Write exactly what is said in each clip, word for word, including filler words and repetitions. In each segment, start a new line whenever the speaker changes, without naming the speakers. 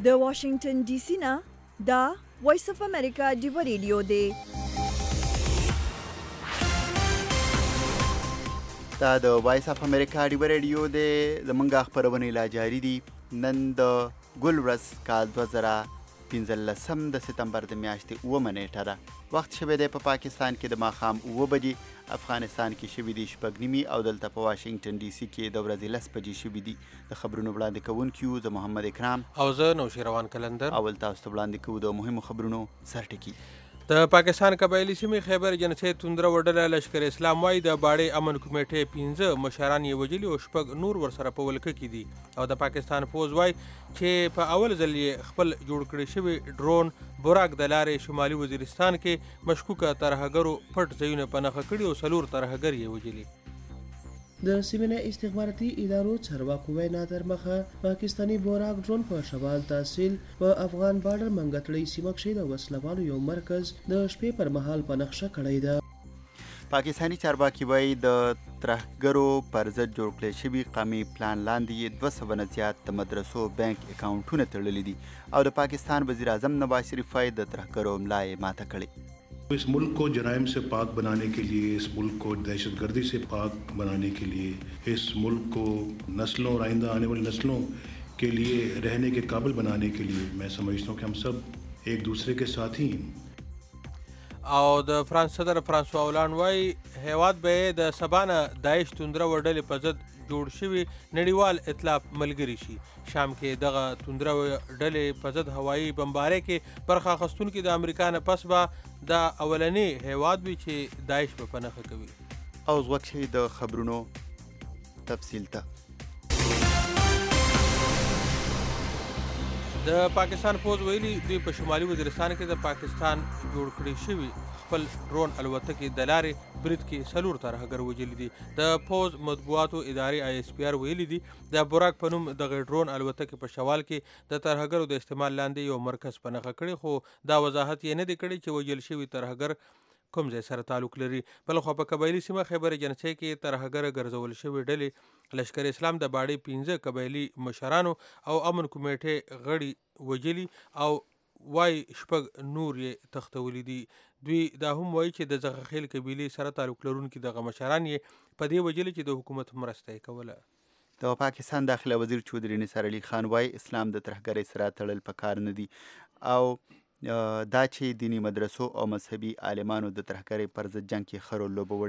د واشنگټن ډي سي نه دا وایس اف امریکا ډیو ریډیو دی.
دا د وایس اف امریکا ډیو ریډیو دی. زمونږ خپرونه لا جاری دي. نن د ګل ورځ کال دوه زره پنځلسم د سپتمبر د میاشتې اوومه نیټه ده. وخت شوی دی په پاکستان کې د ماښام اوه بجې، افغانستان کې شوي دي شپږ نیمې او دلته په واشنګټن ډي سي کې د ورځې لس بجې شوي دي. د خبرونو وړاندې کوونکي یو زه محمد اکرام
او زه نوشیروان کلندر.
اول تاسو ته وړاندې کوو د مهمو خبرونو سرټکي.
د پاکستان قبایلي سیمې خیبر جنسي توندره وډله لشکر اسلام وایي د باړې امن کمیټې پنځه مشران یې وژلي او شپږ نور ورسره په ولکه کې دي. او د پاکستان پوځ وایي چې په اول ځل یې خپل جوړ کړی شوی ډرون براک د لارې شمالي وزیرستان کې مشکوکه ترهګرو پټ ځایونه په نښه کړي او څلور ترهګر یې وژلي.
د سیمه استخباراتي ادارو چارواکو وینا تر مخه پاکستانی بوراک ډرون په شمال تحصیل په افغان بارډر منګتړی سیمه کې د وسلوالو یو مرکز د شپې پر مهال په نقشه کړی ده.
پاکستانی چارواکي وایي د ترهګرو پر ضد جوړ کړی شوي قومي پلان لاندې دوه سوه نه زیات د مدرسو بانک اکاونټونه تړلي دي او د پاکستان وزیر اعظم نواز شریف وایي د ترهګرو ملا یې ماته کړې.
इस मुल्क को जराइम से पाक बनाने के लिए, इस मुल्क को दहशतगर्दी से पाक बनाने के लिए, इस मुल्क को नस्लों और आइंदा आने वाली नस्लों के लिए रहने के काबिल बनाने के लिए मैं समझता हूँ कि हम सब एक दूसरे के साथ ही हैं.
او د فرانس صدر فرانسوا اولان وایي هیواد به د سبا نه داعش توندره وډلې په ضد جوړ شوي نړیوال اطلاف ملګري شي. شام کې دغه توندره ډلې په ضد هوایي بمبارۍ کې برخه اخیستونکي د امریکا نه پس به دا اولنی هیواد وي چې داعش به په نښه کوي.
او غوږ شئ د خبرونو تفصیل ته.
د پاکستان پوځ ویلي دوی په شمالي وزیرستان کې د پاکستان جوړ کړی شوي خپل ډرون الوتکې د لارې برید کې څلور ترهګر وژلي دي. د پوځ مطبوعاتو ادارې آی اس پی آر ویلي دي د براک په نوم دغه ډرون الوتکې په شوال کې د ترهګرو د استعمال لاندې یو مرکز په نښه کړی، خو دا وضاحت یې نه دی کړی چې وژل شوي ترهګر کوم ځای سره تعلق لري. بلخوا په قبایلي سیمه خیبر جنسي کې ترهګر ګرځول شوي ډلې لشکر اسلام د باړې پنځه قبایلي مشرانو او امن کمیټې غړي وژلي او وای شپږ نور یې تښتولي دي. دوی دا هم وایي چې د زغخیل قبیلې سره تعلق لرونکي دغه مشران یې په دې وژلي چې د حکومت مرسته یې کوله.
د پاکستان داخله وزیر چودري نثار علي خان وایي اسلام د ترهګرۍ سره تړل پکار نه دي او دا چې دینی مدرسو او مذهبي عالمانو د ترهګرۍ پر ضد جنګ کې ښه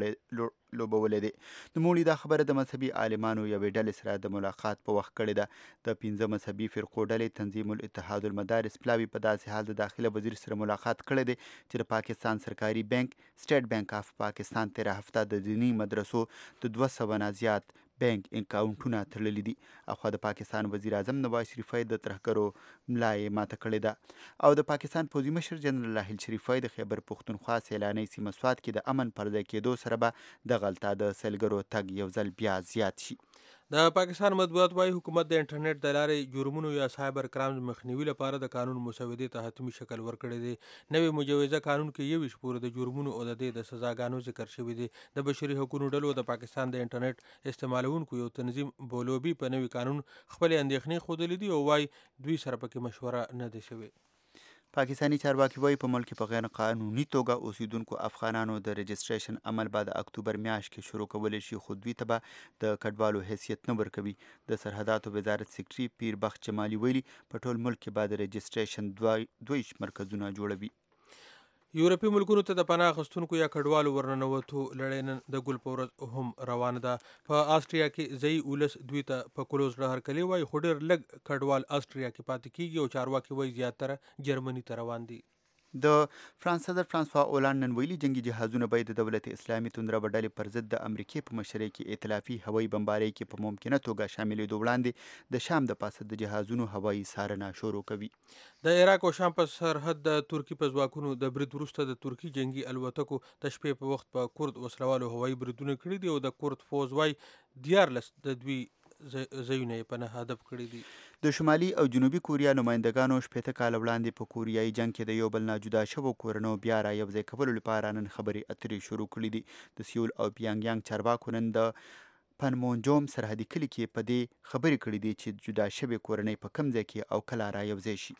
رول لوبولی دی. نوموړي دا خبره د مذهبي عالمانو یوې ډلې سره د ملاقات په وخت کړې ده. د پنځه مذهبي فرقو ډلې تنظیم الاتحاد المدارس پلاوي په داسې حال د داخله وزیر سره ملاقات کړی دی چې د پاکستان سرکاري بانک سټیټ بانک آف پاکستان تېره هفته د دینی مدرسو د دوه سوه نه زیات بانک اکاونټونه تړلي دي. اخوا د پاکستان وزیر اعظم نواز شریف د ترهګرو ملا یې ماته کړې ده او د پاکستان پوځي مشر جنرال راحیل شریف د خیبر پښتونخوا سیلانۍ سیمه سوات کې د امن پر ځای کېدو سره به د غلطه د سیلګرو تګ یو ځل بیا زیات شي.
د پاکستان مطبوعات وايي حکومت د انټرنیټ د لارې جرمونو یا سایبر کرایمز مخنیوي لپاره د قانون مسودې ته حتمي شکل ورکړی دی. نوې مجوزه قانون کې یویشت پورې د جرمونو او د دې د سزاګانو ذکر شوی دی. د بشري حقوقو ډلو د پاکستان د انټرنیټ استعمالونکو یو تنظیم بولوبي په نوي قانون خپل اندېښنې ښودلې دي او وايي دوی سره پکې مشوره نه دی شوې.
پاکستانی چارواکي وایي په ملک کې په غیر قانوني توګه اوسیدونکو افغانانو د رجسټریشن عمل به د اکتوبر میاشت کې شروع کولی شي، خو دوی ته به د کډوالو حیثیت نه ورکوي. د سرحداتو وزارت سکرټري پیر بخت جمالي ویلي په ټول ملک کې به د رجسټریشن دوه مرکزونه جوړوي.
یورپي ملکونو ته د پناه اخیستونکو یا کډوالو ورننوتو لړۍ نن د ګل په ورځ هم روانه ده. په آسټریا کې ځایي ولس دوی ته په کلوز هرکلی وایي، خو ډېر لږ کډوال آسټریا کې پاتې کېږي او چارواکي وایي زیاتره جرمني ته روان دي.
د فرانس صدر فرانسوا اولان نن ویلي جنگي جهازونه باید د دولت اسلامي توندره ډلې پر ضد د امریکې په مشرۍ کې ائتلافي هوایي بمبارۍ کې په ممکنه توګه شاملېدو وړاندې د شام د پاسه د جهازونو هوایي څارنه شروع کوي.
د عراق او شام په سرحد د ترکي په ځواکونو د برید وروسته د ترکي جنگي الوتکو د شپې په وخت په کورد وسلوالو هوایي بریدونه کړي دي او د کورد فوز وایي دیارلس د دوی ځایونه یې په نه هدف کړي دي.
د شمالي او جنوبي کوریا نمایندګانو شپېته کاله وړاندې په کوریایي جنګ کې د یو بل نه جدا شوو کورنیو بیا را یو ځای کولو لپاره نن خبرې اترې شروع کړي دي. د سیول او پیانګ یانګ چارواکو نن د پنمونجوم سرحدي کلي کې په دې خبرې کړې دي چې جدا شوې کورنۍ په کوم ځای کې او کله را یوځای شي.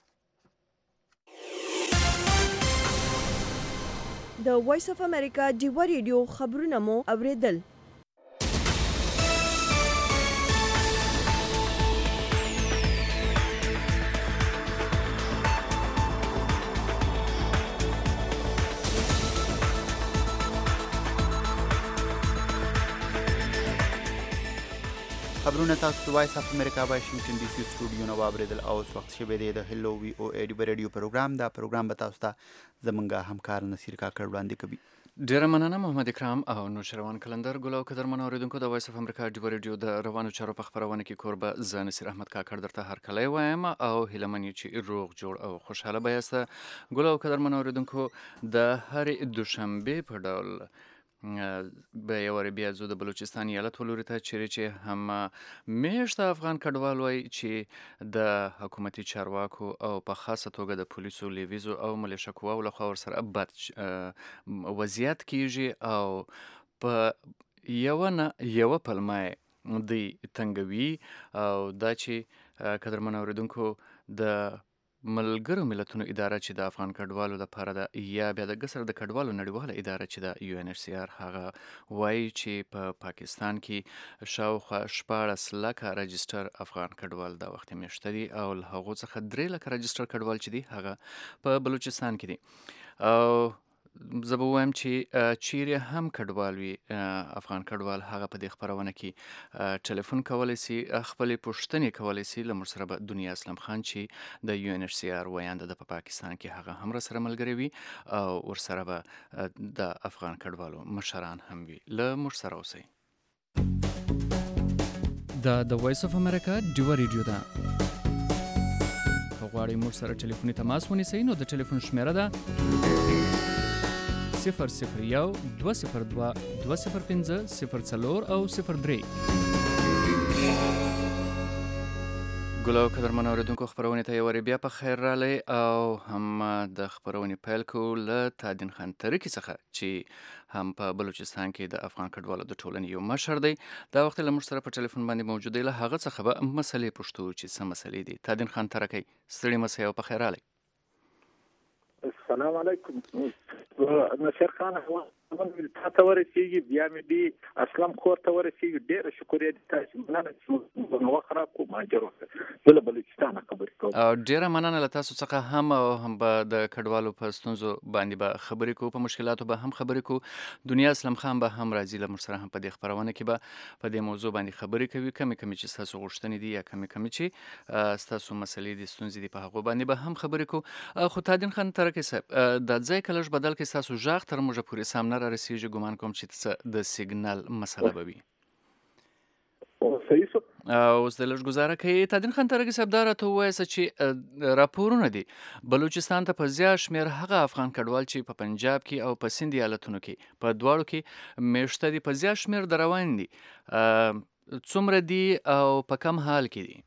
د وایس اف امریکا ډیوه ریډیو خبرونه مو اوریدل.
خبرونه تاسو د وایس اف امریکا واشنگټن ډي سي سټوډیو نه واوریدل او اوس وخت شوی دی د هلو وی او ای ډیوه ریډیو پروګرام. دا پروګرام به تاسو ته زمونږ همکار نصیر کاکړ وړاندې کوي.
ډیره مننه محمد اکرام او نوشروان کلندر. ګل او قدرمن اوریدونکو د وایس اف امریکا ډیوه ریډیو د روانو چارو په خبرونه کې کوربه زه نصیر احمد کاکړ درته هرکلی وایم او هیله من چې روغ جوړ او خوشحاله به یاست. ګل او قدرمن اوریدونکو د هرې دوشنبې په ډول به یو وارې بیا ځو د بلوچستان ایالت ولوري ته چیرې چې هم میشته افغان کډوال وایي چې د حکومتي چارواکو او په خاصه توګه د پولیسو لیویزو او ملیشه قواو لخوا ورسره بد وضعیت کیږي او په یوه نه یوه پلمه دوی تنګوي او دا چې قدرمن اوریدونکو د ملګرو ملتونو اداره چې د افغان کډوالو لپاره ده یا بیا د ګسر د کډوالو نړیواله اداره چې د یو ان ایچ سی آر هغه وایي چې په پا پاکستان کې شاوخوا شپاړس لکه رجسټر افغان کډوال دا وخت میشته دي او له هغو څخه درې لکه رجسټر کډوال چې دي هغه په بلوچستان کې دي. او زه به ووایم چې چیرې هم کډوال وي افغان کډوال هغه په دې خپرونه کې ټلیفون کولی سي خپلې پوښتنې کولی سي. له موږ سره به دنیا اسلم خان چې د یو ان ایچ سی آر ویانده ده په پاکستان کې هغه هم راسره ملګری وي او ورسره به د افغان کډوالو مشران هم وي. له موږ سره اوسئ. دا د وایس اف امریکا ډیوه ریډیو ده. که غواړئ موږ سره ټلیفوني تماس ونیسئ نو د ټلیفون شمیره ده صفر صفر یو دوه صفر دوه دوه صفر پنځه صفر څلور او صفر درې. ګل او قدرمن اوریدونکو خپرونې ته یو وارې بیا په خیر رالی او هم د خپرونې پیل کوو له تادین خان ترکي څخه چې هم په بلوچستان کې د افغان کډوالو د ټولنې یو مشر دی. دا وخت له موږ سره په ټلیفون باندې موجود دی. له هغه څخه به مسلې پوښتو چې څه مسلې دي. تادین خان ترکی ستړي مسئ او په خیر رالی.
السلام علیکم نصیر خان. تا ته ورسېږي بیا مې دي اسلام خور ته ورسېږي. ډېره شکریه دي تاسو مننه چې نو خراب کو ماجر زه له بلوچستان خبرې کوم.
او ډېره مننه له تاسو څخه هم او هم به د کډوالو په ستونزو باندې به خبرې کوو په مشکلاتو به هم خبرې کوو. دنیا اسلم خان به هم راځي له موږ سره هم په دې خپرونه کې به په دې موضوع باندې خبرې کوي. کمې کمې چې ستاسو غوښتنې دي یا کمې کمې چې ستاسو مسلې دي ستونزې دي په هغو باندې به هم خبرې کوو. خو تادین خان ترکی صاحب دا ځای که لږ بدل کړئ ستاسو غږ تر موږه پورې سم نه رارسېږي. ګمان کوم چې څه د سیګنال مسله به وي.
صحیح شو.
اوس د لږ ګزاره کوي. تادین خان ترکی صاحب دا راته ووایسه چې راپورونه دي بلوچستان ته په زیات شمېر هغه افغان کډوال چې په پنجاب کې او په سند ایالتونو کې په دواړو کې میشته دي په زیات شمېر د روان دي. څومره دي او په کم حال کې دي؟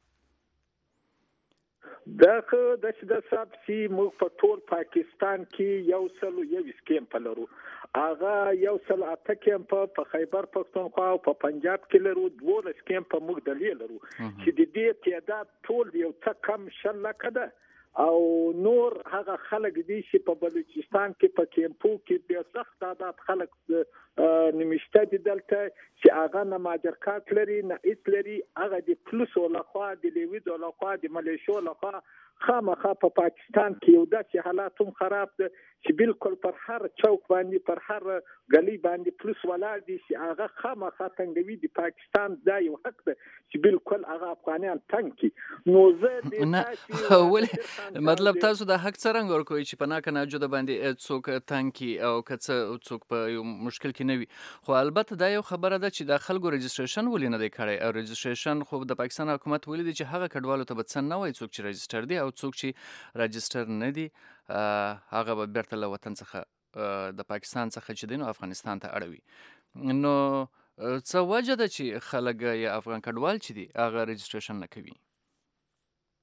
دا که داسې د صاحب چې موږ په ټول پاکستان کې یو سل یویشت کیمپ لرو. هغه یو سل اته کیمپ په خیبر پښتونخوا او په پنجاب کې لرو. دولس کیمپ موږ دلې لرو چې د دې تعداد ټول یو څه کم شل لکه ده او نور هغه خلک دي چې په بلوچستان کې په کیمپو کې ډېر سخت تعداد خلک نمشته دي دلته چې هغه نه ماجرکات لري نه هیڅ لري. هغه د پولیسو لخوا د لیویزو لخوا د ملیشو لخوا خامخا په پاکستان کې یو داسې حالات هم خراب ده چې بالکل پر هر چوک باندې پر هر گلی باندې پولیس ولاړ دي چې هغه خامخا تنګوي. د پاکستان دا یو حق ده چې بالکل هغه افغانان تنګ کړي. نو زه
نه ولې مطلب تاسو د حق څرنګه ورکوئ چې په ناکه ناجوده باندې څوک تنګ کړي او که څه څوک په یو مشکل کې نه وي. خو البته دا یو خبره ده چې د خلکو رجسټریشن ولې نه دی کړی او رجسټریشن خو د پاکستان حکومت ویلي دی چې هغه کډوالو ته به څه نه وایي څوک چې رجسټر دي او څوک چې رجسټر نه دي هغه به بیرته له وطن څخه د پاکستان څخه چې دی نو افغانستان ته اړوي. نو څه وجه ده چې خلک یا افغان کډوال چې دي هغه رجسټریشن نه کوي؟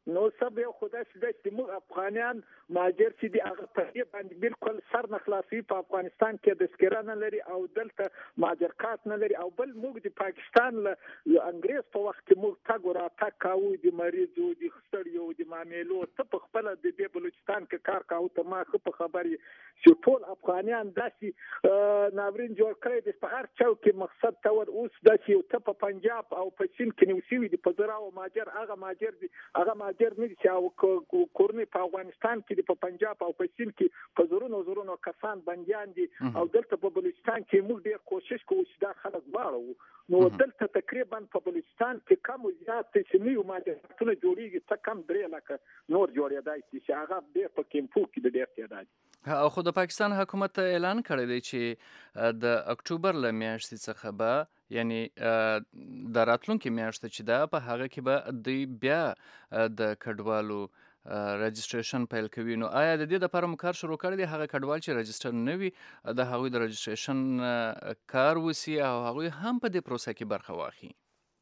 نو سب یو خدای چې موږ افغانان ماجر چې دی هغه په دې باندې بالکل سر نه خلاصي په افغانستان کې د سکرا نه لري او دلته ماجر کارت نه لري او بل موږ د پاکستان له انګريز په وخت کې موږ تاګ را تاګ کاوه د مریضو د خستړیو د معاملو ته په خپل د دې بلوچستان کې کار کاوه ته ما خو په خبري چې ټول افغانان داسي ناورین جوړ کړی د په هر چاو کې مقصد تور اوس داسي ته په پنجاب او په چین کې نیوسي دي په زراو ماجر هغه ماجر دي هغه ماجر نه چې او کورني په افغانستان کې په پنجاب او په چین کې په زورونو زورونو کسان بنديان دي او دلته په بلوچستان کې موږ ډېر کوشش کوو چې دا خلک واړو نو دلته تقریبا په بلوچستان کې کم زیات چې نیو ماجرونه جوړیږي څه کم درې لکه نور جوړېدای شي چې هغه ډېر په کیمپو کې د ډېر تعداد
او خو د پاکستان حکومت اعلان کړی دی چې د اکتوبر له میاشتې څخه به یعنی د راتلونکي میاشت چې دا په هغه کې به دوی بیا د کډوالو رجسټریشن پیل کوي نو آیا د دې لپاره مو کار شروع کړی دی هغه کډوال چې رجسټر نه وي د هغوی د رجسټریشن کار وسی او هغوی هم په دې پروسه کې برخه واخلي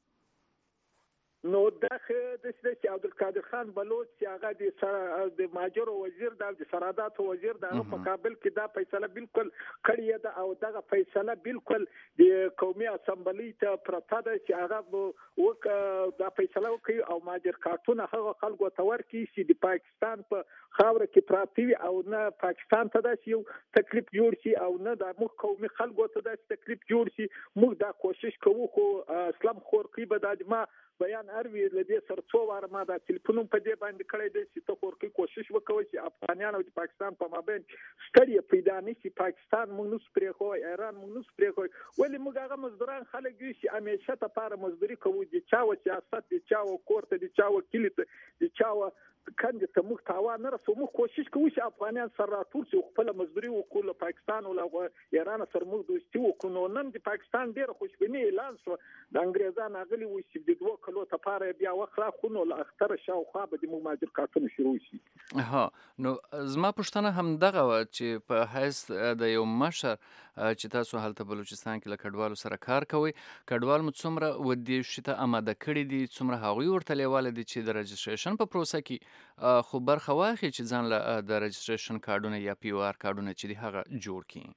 نو دغه د سید عبدالقادر خان بلوچ چې هغه د سر د ماجر وزیر د سرادات وزیر د په کابل کې دا فیصله بالکل کړی ده او دغه فیصله بالکل د قومي اسمبلی ته پرته ده چې هغه وک دا فیصله وکړي او ماجر کارتونه هغه خلکو ته ورکړي چې د پاکستان په خاور کې پراتی او نه پاکستان ته دا یو تکلیف جوړ شي او نه د مخ قومي خلکو ته دا تکلیف جوړ شي موږ دا کوشش کوو خو اسلام خور کې به د ما بیان اروي لدی سر څو واره ما دا ټلیفون په دې باندې کړی دی چې ته خورکی کوشش وکوي چې افغانان او پاکستان په مابین ستړي پیدا نشي پاکستان موږ نو سپری خو ایران موږ نو سپری خو ولی موږ هغه مزدوران خلک دي چې همیشه ته پاره مزدوري کوي د چاو سیاست د چاو کورته د چاو کلیت د چاو کاندي ته موږ تاوان نه رسو موږ کوشش کوو چې افغانان سره راټول شي خپل مزدوري وکړو پاکستان او ایران سره موږ دوستي وکړو نن د پاکستان ډیر خوشبینی اعلان شو د انګریزانو غلي و چې د دوه کلو ته پاره بیا وخره خو نو اختر شاوخوا به د مهاجر کارتونه شروع شي
ها نو زما پښتنه هم دغه و چې په حیث د یو مشر چې تاسو هلته بلوچستان کې له کډوالو سره کار کوي کډوال مو څومره ودی شته آماده کړی دي څومره هغوی ورته لیواله دي چې د رجسټریشن په پروسه کې خو برخه واخلي چې ځان له د رجسټریشن کارډونه یا پی او آر کارډونه چې دی هغه جوړ کړي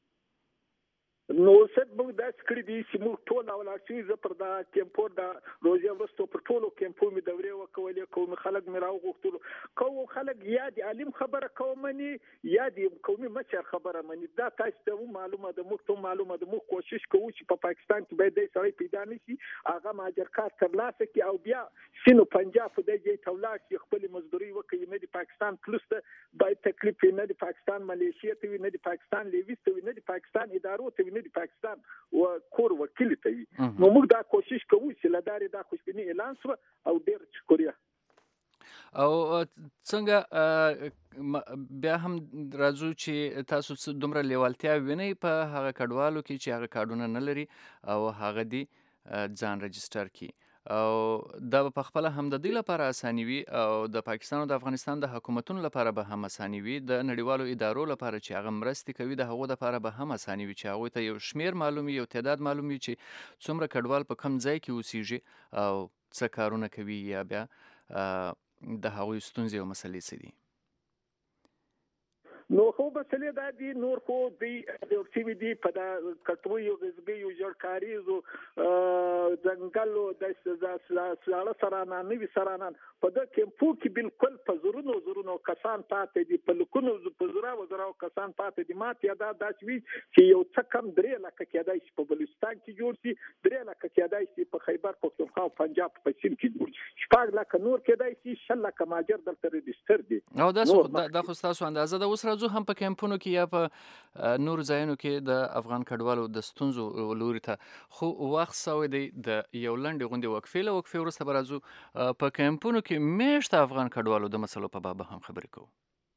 نو څه موږ د سکري دي چې موږ ټول اولاد چې ز پر دا کیمپور دا روزي ورستو پر ټولو کیمپو می دورې وکولې کوم خلک می راو غوښتل کوم خلک یا د عالم خبره کومني یا د قومي مشر خبره مني دا تاسو ته معلومه ده موږ ته معلومه ده موږ کوشش کوو چې په پاکستان کې به د سړی پیدا نشي هغه ماجر کار ترلاسه کی او بیا سینو پنجاب د دې تولاد چې خپل مزدوري وکړي نه د پاکستان پلس ته بای تکلیف نه د پاکستان ملیشیا ته نه د پاکستان لیویست نه د پاکستان ادارو ته د پاکستان و کور وکیل ته نو موږ دا کوشش کوو چې لداري دا خوشبینی اعلان شو او ډیر شکریه
او څنګه بیا هم راځو چې تاسو دومره لیوالتیا وینئ په هغه کډوالو کې چې هغه کارډونه نه لري او هغه دی ځان رجسټر کی او دا په خپل هم د دې لپاره اساني وي او د پاکستان او د افغانستان د حکومتونو لپاره به هم اساني وي د نړیوالو ادارو لپاره چې هغه مرستې کوي د هغو لپاره به هم اساني وي چې هغوی ته یو شمیر معلوم یو تعداد معلوم وي چې څومره کډوال په کم ځای کې اوسیږي او څه کارونه کوي یا بیا د هغوی ستونزې او مسلې څه دي
نو خو مسلې دا دي نور خو دی د سی وی دی په دا کټوي غزبي یو جړکاریزو ځنګلو د سلاله سرانه نوي سرانه په د کیمپو کې بالکل په زورونو زورونو کسان پاتې دي په لکونو په زورا وزراو کسان پاتې دي ماته دا د شوي چې یو څه کم درې لکه کېدای شي په بلوچستان کې جوړ شي درې لکه کېدای شي په خیبر پختونخوا او پنجاب په چین کې جوړ شي شپږ لکه نور کېدای شي شل لکه ماجر دلته ريجستر دي
او دا د خو تاسو اندازه د اوس راځو هم په کیمپونو کې یا په نور ځایونو کې د افغان کډوالو د ستونزو لوري ته خو وخت سوی دی د یو لنډې غونډې وقفې له وقفې وروسته به راځو په کیمپونو کې میشته افغان کډوالو د مسلو په باب هم خبرې کوو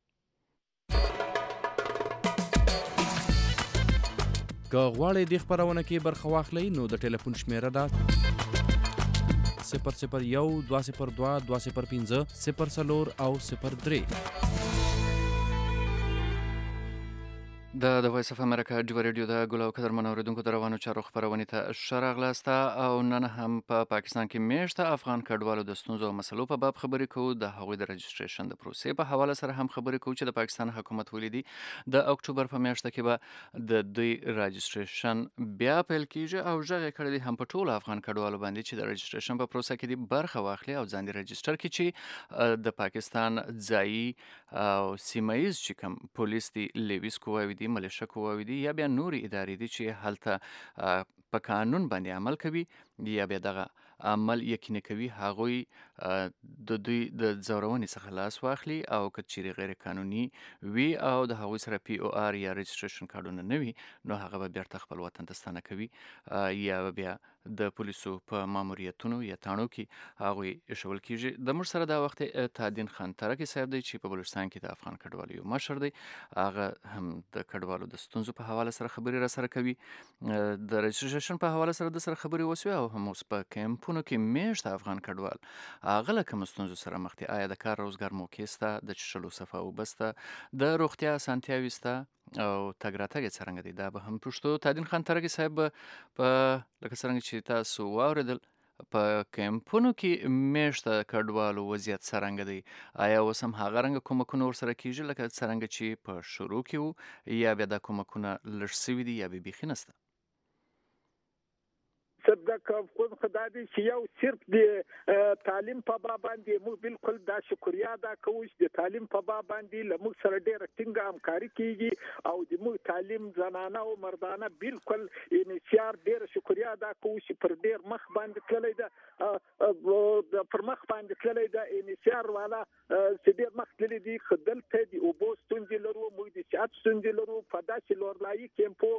که غواړئ دې خپرونه کې برخه واخلئ نو د ټلیفون شمیره ده صفر صفر یو دوه صفر دوه دوه صفر پنځه صفر څلور او صفر درې
د د وایس اف امریکا ډیو ریډیو د ګل او قدر منوریدونکو د روانو چارو خبرونه ته شرغ لاسته او نن هم په پا پاکستان کې میشته افغان کډوالو د ستونزو او مسلو په باب خبرې کوو. د هغوی د رجسټریشن د پروسې په حواله سره هم خبرې کوو چې د پاکستان حکومت ولیدي د اکتوبر په میاشت کې به د دوی رجسټریشن بیا پیل کیږي او ژغه کړی هم په ټولو افغان کډوالو باندې چې د رجسټریشن په پروسه کې دي برخه واخلي او ځان دې رجسټر کړي چې د پاکستان ځایي او سیمایي چې کوم پولیس دی لیویس کووي دي ملیشه کووي دي یا بیا نوري ادارې دي چې هلته په قانون باندې عمل کوي یا بیا دغه عمل یقیني کوي هغوی د دوی د ځورونې څخه لاس واخلي او که چیرې غیر قانوني وي او د هغوی سره پی او آر یا رجسټریشن کارډونه نه وي نو هغه به بیرته خپل وطن ته ستانه کوي یا بیا د پولیسو په ماموریتونو یا تاڼو کې هغوی ایښول کیږي. د موږ سره دا وخت تادین خان ترکي صاحب دی چې په بلوچستان کې د افغان کډوالو یو مشر دی. هغه هم د کډوالو د ستونزو په حواله سره خبرې را سره کوي. د رجسټریشن په حواله سره د سره خبرې وسوي او هم اوس په کیمپونو کې میشته افغان کډوال هغه له کومو ستونزو سره مخ دي. آیا د کار روزګار موقع شته، د څښلو صفا اوبه شته، د روغتیا اسانتیاوې شته او تګ راتګ یې څرنګه دی؟ دا به هم پوښتو. تادین خان ترکي صاحب په لکه څرنګه چې تاسو واورېدل په کیمپونو کې میشته کډوالو وضعیت څرنګه دی؟ آیا اوس هم هغه رنګه کومکونه ورسره کیږي لکه څرنګه چې په شروع کې وو یا بیا دا کومکونه لږ سوي دي یا بیا بیخي نشته؟
صدق خود خدا دې چې یو صرف د تعلیم په باب باندې موږ بالکل دا شکریا ادا کوو چې د تعلیم په باب باندې له موږ سره ډېره ټینګه همکاري کیږي او د موږ تعلیم زنانه او مردانه بالکل انشیار ډېره شکریا ادا کوو چې پر ډېر مخ باندې تللی ده پر مخ باندې تللی ده انشیار والا چې ډېر مخ تللی دي. خو دلته د اوبو ستونزې لرو، موږ د صحت ستونزې لرو. په داسې لورلایي کیمپو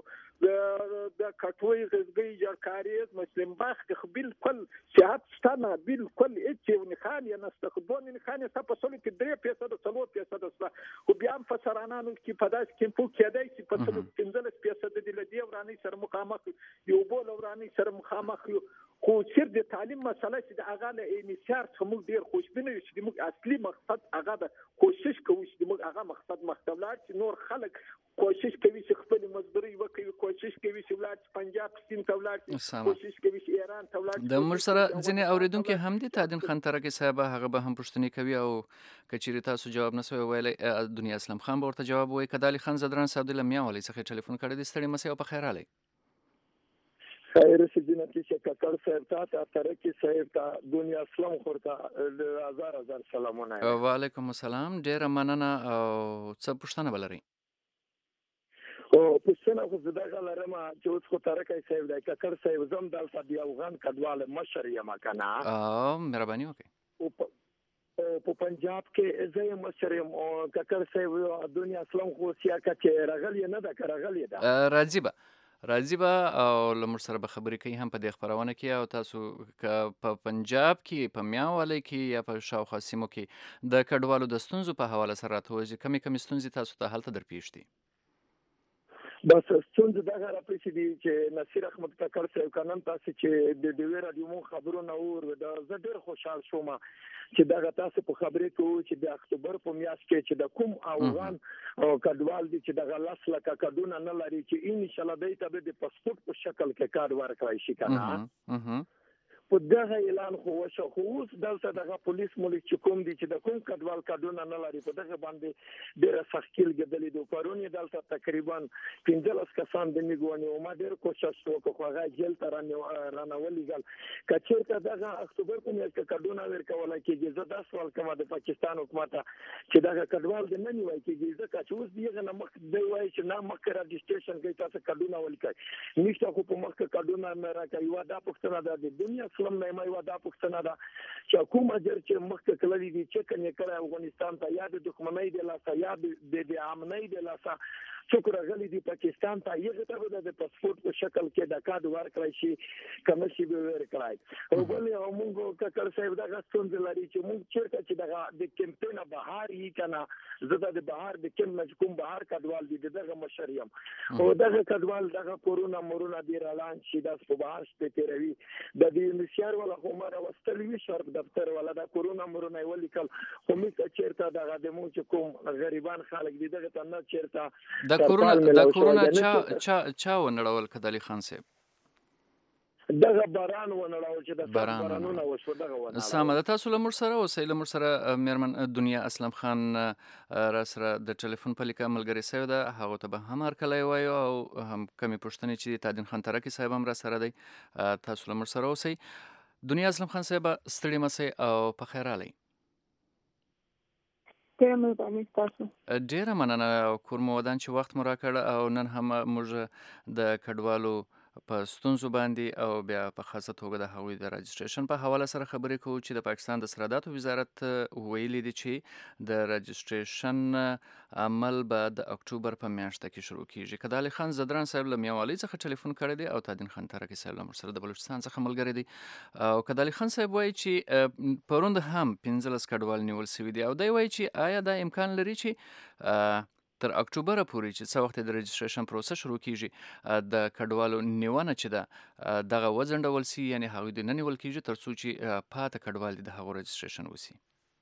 د کټوۍ غزګۍ جرکاریز مسلم باغ کې بالکل صحت شته، بالکل هیڅ یو نښان یې نشته. خو دوه نښان یې په سلو کې درې فیصده څلور فیصده شته. خو بیا هم په سرانانو کې په داسې کیمپو کېدای چې په سلو پنځلس فیصده د له دې ورانۍ سره مخامخ یو اوبو له ورانۍ سره مخامخ یو. خو صرف د تعلیم مسله چې د هغه له انحصار څخه موږ ډېر خوشبینه یو چې موږ اصلي مقصد هغه د کوشش کوو چې موږ هغه مقصد مخته ولاړ چې نور خلک کوشش کوي چې خپل مزدوري وکړي، کوشش کوي چې ولاړ چې پنجاب سین ته ولاړ شي، کوشش کوي چې ایران ته ولاړ شي.
د موږ سره ځینې اوریدونکي هم دي تادین خان ترکي صاحب، هغه به هم پوښتنې کوي او که چیرې تاسو جواب نسوي ویلی دنیا اسلام خان به ورته جواب وایي. کدالي خان زدران صاحب د له میاوالۍ څخه ټلیفون کړی دی. ستړي مسئ او په خیر راغلی.
خیر سجنتی چې ککړ صاحب ته ترکي صاحب ته دنیا اسلام خورته هزار هزار سلامونه.
وعلیکم السلام، ډیره مننه. او څه پوښتنه به لرئ؟
او پوښتنه خو زه دغه لرم چې اوس خو ترکي صاحب دی، ککړ صاحب زم دلته د افغان کډوال مشر یم که نه؟
مهرباني وکړئ.
په پنجاب کې زه یم مشر یم. ککړ صاحب دنیا اسلام خو سیاکه کې راغلی نه ده که راغلی ده؟
راځي به راځي به او له موږ سره به خبرې کوي هم په دې خپرونه کې. او تاسو که په پنجاب کې په میاوالۍ کې یا په شاوخوا سیمو کې د کډوالو د ستونزو په حواله سره راته ووایئ کمې کمې ستونزې تاسو ته هلته درپېښ دي؟
بس ستونزې دغه راپېښې دي چې نصیر احمد ککړ صاحب که نن تاسو چې د ډیوې راډیو مو خبرونه واورېده زه ډېر خوشحال شوم چې دغه تاسو په خبرې کوو چې د اکتوبر په میاشت کې چې د کوم افغان کډوال دي چې دغه لس لکه کډونه نه لري چې انشاءالله دوی ته به د پاسپورټ په شکل کې کارت ورکړی شي که نه. په دغه اعلان خو وشو. خو اوس دلته دغه پولیس ملک چې کوم دي چې د کوم کډوال کډونه نه لري په دغه باندې ډېره سختي لګېدلې ده. پرون یې دلته تقریبا پنځلس کسان د میږ ونیو. ما ډېر کوشش وکړ خو هغه جیل ته رانه ولېږل. که چېرته دغه اکتوبر په میاشت کې کډونه ورکولی کېږي زه دا سوال کوم د پاکستان حکومت ته چې دغه کډوال دې نه نیوی کېږي ځکه چې اوس د هغه نه مخکې دی وایي چې نه مخکې راجسټریشن کوي تاسو کډونه ولیکئ نشته خو په مخکې کډونه نه راکوي. یوه دا پوښتنه ده د دنیا اسلام نه ما یوه دا پوښتنه ده چې کوم اجر چې مخکې تللي دي چکن یې کړی افغانستان ته یا د دښمنۍ د لاسه یا د امنۍ د لاسه څوک راغلي دي پاکستان ته هغه ته به د پاسپورټ په شکل کې د کارت ورکړی شي که نه شي به ورکړی. او بل یو موږ ککړ صاحب دغه ستونزې لري چې موږ چېرته چې دغه د کیمپې نه بهر یي که نه زه د بهر د کیمپ نه چې کوم بهر کډوال دي د دغه مشر یم. او دغه کډوال دغه کورونه مرونه ډېر اعلان شي داسې په بهر شپې تېروي د دې انسیار والا خو ما راوستلی وي شرف دفتر والا دا کورونه مرونه یې ولیکل خو موږ ته چېرته دغه د موږ چې کوم غریبان خلک دي دغه ته نه چېرته
د دا کورونه دا کورونه چا چا چا ونړول کدالي خان صاحب
دغه باران ونړاو چې د بارانونو وشو دغه ونړاو
سمه ده. تاسو له موږ سره اوسئ. له موږ سره میرمن دنیا اسلم خان را سره د ټلیفون په لیکه ملګرې سوې ده. هغو ته به هم هرکلی وایو او هم کمې پوښتنې چې تادین خان ترکي صاحب هم را سره دی. تاسو له موږ سره اوسئ. دنیا اسلم خان صاحب ستړي مه سئ او په خیر راغلی.
ډېره مهرباني ستاسو.
ډېره مننه. کور مو ودان چې وخت مو راکړ او نن هم موږ د کډوالو په ستونزو باندې او بیا په خاصه توګه د هغوی د رجسټریشن په حواله سره خبرې کوو چې د پاکستان د سرحداتو وزارت ویلي دي چې د رجسټریشن عمل به د اکتوبر په میاشته کې شروع کیږي. کدالي خان زدران صاحب له میاوالۍ څخه ټلیفون کړی دی او تادین خان ترکي صاحب له موږ سره د بلوچستان څخه ملګری دی. او کدالي خان صاحب وایي چې پروند هم پنځلس کډوال نیول سوي دي او دی وایي چې آیا دا امکان لري چې تر اکتوبره پورې چې څه وخت د رجسټریشن پروسه شروع کیږي د کډوالو نیونه چې ده دغه وځنډول سي، یعنی هغوی د نه نیول کیږي تر څو چې پاته کډوال دي د هغو رجسټریشن وسي.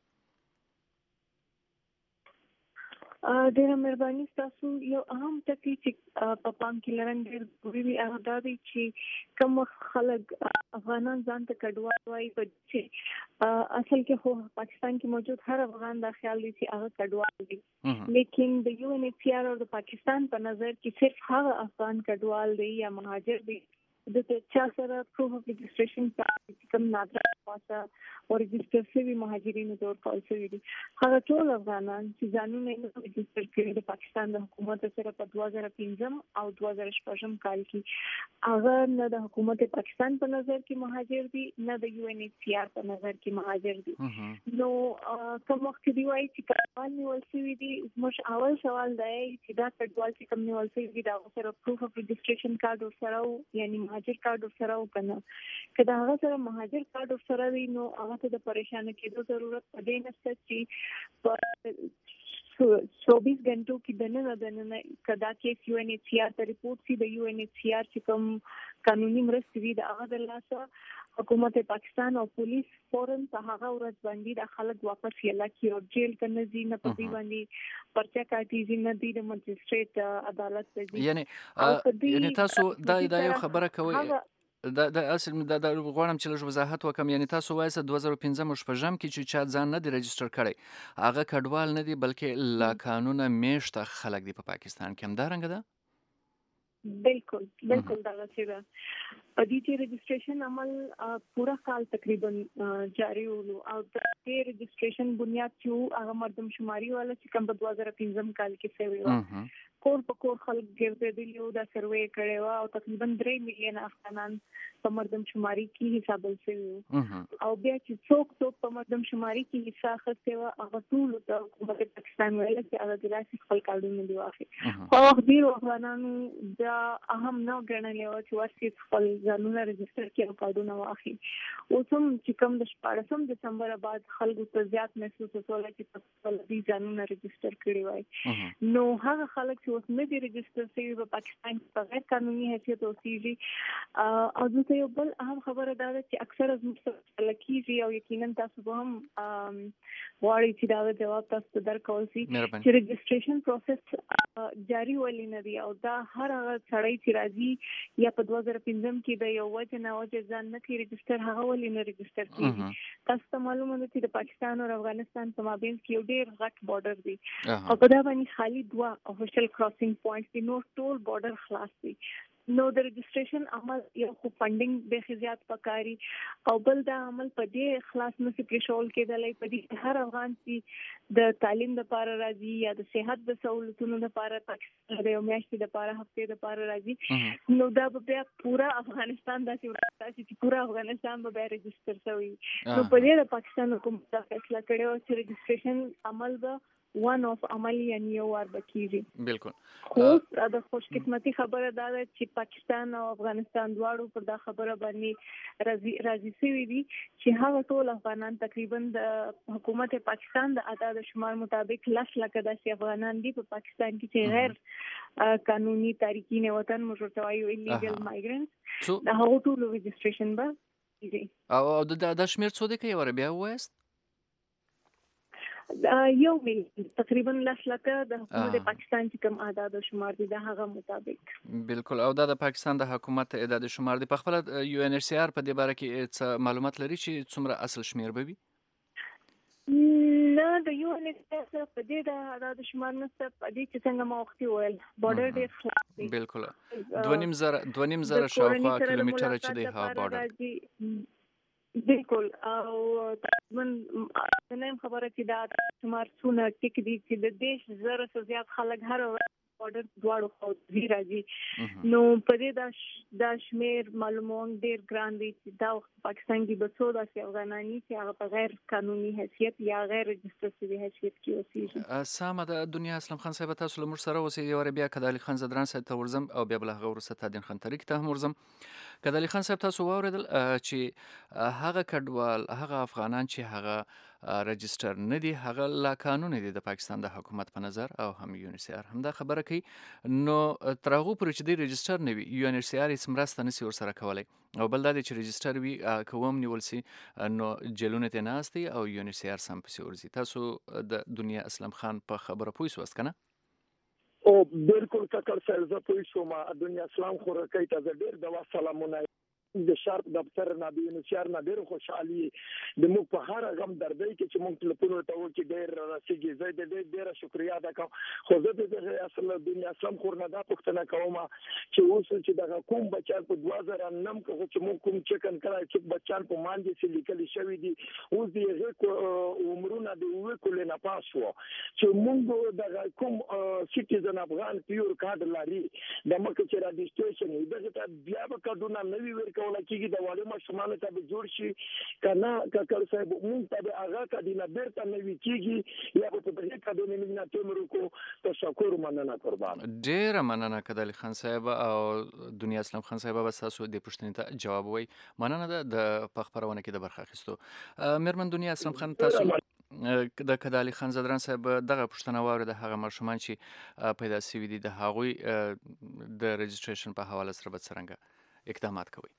ډېره مهرباني ستاسو. یو اهم ټکی چې په پام کې لرل ډېر ضروري دی هغه دا دی چې کوم خلک افغانان ځان ته کډوال وایي په چې اصل کې خو پاکستان کې موجود هر افغان دا خیال دی چې هغه کډوال دي، لیکن د یو ان ایچ سی آر او د پاکستان په نظر کې صرف هغه افغان کډوال دی یا مهاجر دی د چا سره پروف اف رجسټریشن چې کوم نادره واسه او رجسټر شوي مهاجرینو د ورکول شوي دي هغه ټول افغانان چې ځانونه یې رجسټر کړي د پاکستان د حکومت سره په دوه زره پنځم او دوه زره شپږم کال کې هغه نه د حکومت پاکستان په نظر کې مهاجر دي نه د یو ان ایچ سی آر په نظر کې مهاجر دي. نو کوم وخت دی وایي چې کډوال نیول شوي دي، زموږ اول سوال دی چې دا کډوال چې کوم نیول شوي دي دا سره پروف اف رجسټریشن کارت ورسره یعنی مهاجر کارت ورسره وکنه که دا هغه سره مهاجر کارت ورسره وي نو هغه ته د پریشانه کېدو ضرورت په دې نشته چې په چوبیس غنټو کې دننه دننه کدا کې یو ان ایچ سی آر ته ریپورت سي د یو ان ایچ سی آر چې کوم قانوني مرستې دي د هغه د لاسه حکومت پاکستان او پولیس فورن په هغه ورځ باندې د خلک واپس یلا کی او جیل کنه زی نه پدی باندې پرچا کاټی زی نه دی د مجستریټ عدالت ته
یعنی یعنی تاسو دا دا یو خبره کوي دا د اصل دا د غواړم چې لږ وضاحت وکم. یعنی تاسو وایي دوه زره پنځم شپږم کې چې چا ځان نه دی رجسټر کړی هغه کډوال نه دی بلکې لا قانونه میشته خلک دی په پاکستان کې. هم دا رنګ ده؟
بالکل بالکل دا چې دا په دې چې رجسټریشن عمل پورا کال تقریبا جاری ولو او د دې رجسټریشن بنیاد چې هغه مردم شماري والا چې کوم په دوه زره پنځم کال کې شوی و کور په کور خلک ګرځېدلي او دا سروې کړی و او تقریبا درې میلیون افغانان په مردم شماري کې حسابل شوي او بیا چې څوک څوک په مردم شماري کې حصہ اخیستی و هغه ټول د حکومت پاکستان ویل چې هغه د راسي خپل کارډونه دی واخلي. خو هغه ډېرو افغانانو دا اهم نه ګڼلی و چې ورسې خپل ځانونه رجسټر کړي او کارډونه واخلي. اوس هم چې کوم د شپاړسم دسمبر بعد خلکو ته زیات محسوس وسوله چې خپل دې ځانونه رجسټر کړي وای نو هغه خلک اوس نه دی رجسټر شوي په پاکستان کې په غیر قانوني حیثیت اوسېږي. او دلته یو بل اهم خبره دا ده چې اکثره زموږ سره کېږي او یقینا تاسو به هم غواړئ چې دا جواب تاسو ته درکول شي چې رجسټریشن پروسس جاری ولې نه دی او دا هر هغه سړی چې راځي یا په دوه زره پنځم کې د یو وجه نه وجه ځان نه کوي رجسټر هغه ولې نه رجسټر کېږي. تاسو ته معلومه ده چې د پاکستان او افغانستان په مابین کې یو ډېر غټ بارډر دی او په دا باندې خالي دوه افیشل کراسینګ پوینټس دي نو ټول بارډر خلاص دي. نو د رجسټریشن عمل یو خو فندینګ به زیات پکاري او بل دا عمل په دې خلاص نشي پرشول کېدلای په دې هر افغان چې د تعلیم لپاره راځي یا د صحت د سہولتونو لپاره پاکستان د یو میاشتې لپاره هفته لپاره راځي نو دا به پورا افغانستان داسې ورته چې پورا افغانستان به رجسټر شوی نو په دې د پاکستان حکومت دا فیصله کړې و چې رجسټریشن عمل به one of عملی یعنی یو وار بکیږي.
بالکل.
خو دا خوش قسمتي خبره ده چې پاکستان او افغانستان دواړو پر دا خبره باندې راضي راضي شوي دي چې هغه ټول افغانان تقریبا د حکومت پاکستان د اعداد شمار مطابق لس لکه داسې افغانان دي په پاکستان کې چې غیر قانوني تارکین وطن موږ وایو ایلیګل مایګرنټس د هغو ټولو رجسټریشن به کیږي.
او د د شمیر څو دی که یې ور بیا ووایست؟
یو میلیون تقریبا لس لکه د حکومت پاکستان چې کوم اعداد او شمار دي د هغه مطابق.
بالکل. او دا د پاکستان د حکومت اعداد شمار دي. په خپل یو ان ایچ سی آر په دې باره کې څه معلومات لري چې څومره اصل شمیر به وي؟
نه د یو ان ایچ سی آر په دې د اعداد شمار نشته. په دې چې څنګه ما وختي ویل بارډر ډېر خلاص دی.
بالکل. دوه نیم زره دوه نیم زره شاوخوا کیلومتره چې دی ها بارډر.
بالکل. او تقریبا نن خبره چې دا شمار څونه ټیک دي چې د دیش زره څخه زیات خلک هر بارډر دواړو خوا دی راځي. نو په دې دا د شمیر معلومون ډیر ګران دي چې دا پاکستان کې بسو داسې افغانانی چې هغه په غیر قانوني حیثیت یا غیر رجسټر شوی حیثیت کې اوسېږي.
سامه د دنیا اسلام خان صاحب تاسو له موږ سره اوسئ. یو بیا کدالي خان زدران صاحب ته ورځم او بیا بل هغه ورسته تادین خان طریق ته هم ورځم. کدالي خان صاحب تاسو واوریدل چې هغه کډوال هغه افغانان چې هغه رجسټر نه دي هغه لا قانون دي د پاکستان د حکومت په نظر او هم یو ان ایچ سی آر هم دا خبره کوي. نو تر هغه پورې چې د رجسټر نه وي یو ان ایچ سی آر هیڅ مرسته نشي ورسره کولی. او بل دا دی چې رجسټر وي کوم نیول سي نو جیلونه ته ناستي او یو ان ایچ سی آر سم پسې ورځي. تاسو د دنیا اسلام خان په خبره پوه شوست کنه؟
او بالکل ککړ صاحب زه پوه شوم. دنیا اسلام خو راکې ته ډېر د سلامونه د شارپ دفتر نه دی نو شهر نه ډېر خوشحالي د موږ په هر غم دردې کې چې موږ ټلیفون ته وکړو چې ډېر راسیږي. زه د ډېر ډېر شکریا ادا کوم. خو زه د اصل دنیا اسلام خور نه دا پوښتنه کوم چې اوس چې د کوم بچان په دوه زره نو کې چې موږ کوم چکن کړای چې بچان په مان دي چې لیکل شوی دي اوس دی هغه عمرونه د وکول نه پاسو چې موږ د کوم سټیزن افغان پیور کارت لري د مکه چې راډیسټریشن دغه ته بیا به کډونه نوی ورکول کېږي د والو مشمانه ته به جوړ شي کنه ککړ صاحب مونږ ته هغه کډینه بیرته نوی کېږي یا په دغه کډونه موږ نه تمرو کو تشکر مننه قربان.
ډیر مننه کدالي خان صاحب او دنیا اسلام خان صاحب به تاسو د پښتنې ته جواب وای. مننه د پخپرونه کې د برخه اخیستو. مېرمن دنیا اسلام خان تاسو د کدالي خان زدران صاحب دغه پښتنه واوري د هغه ماشومان چې پیدا شوي دي د هغوی د رجسټریشن په حواله سره به څرنګه اقدامات کوي؟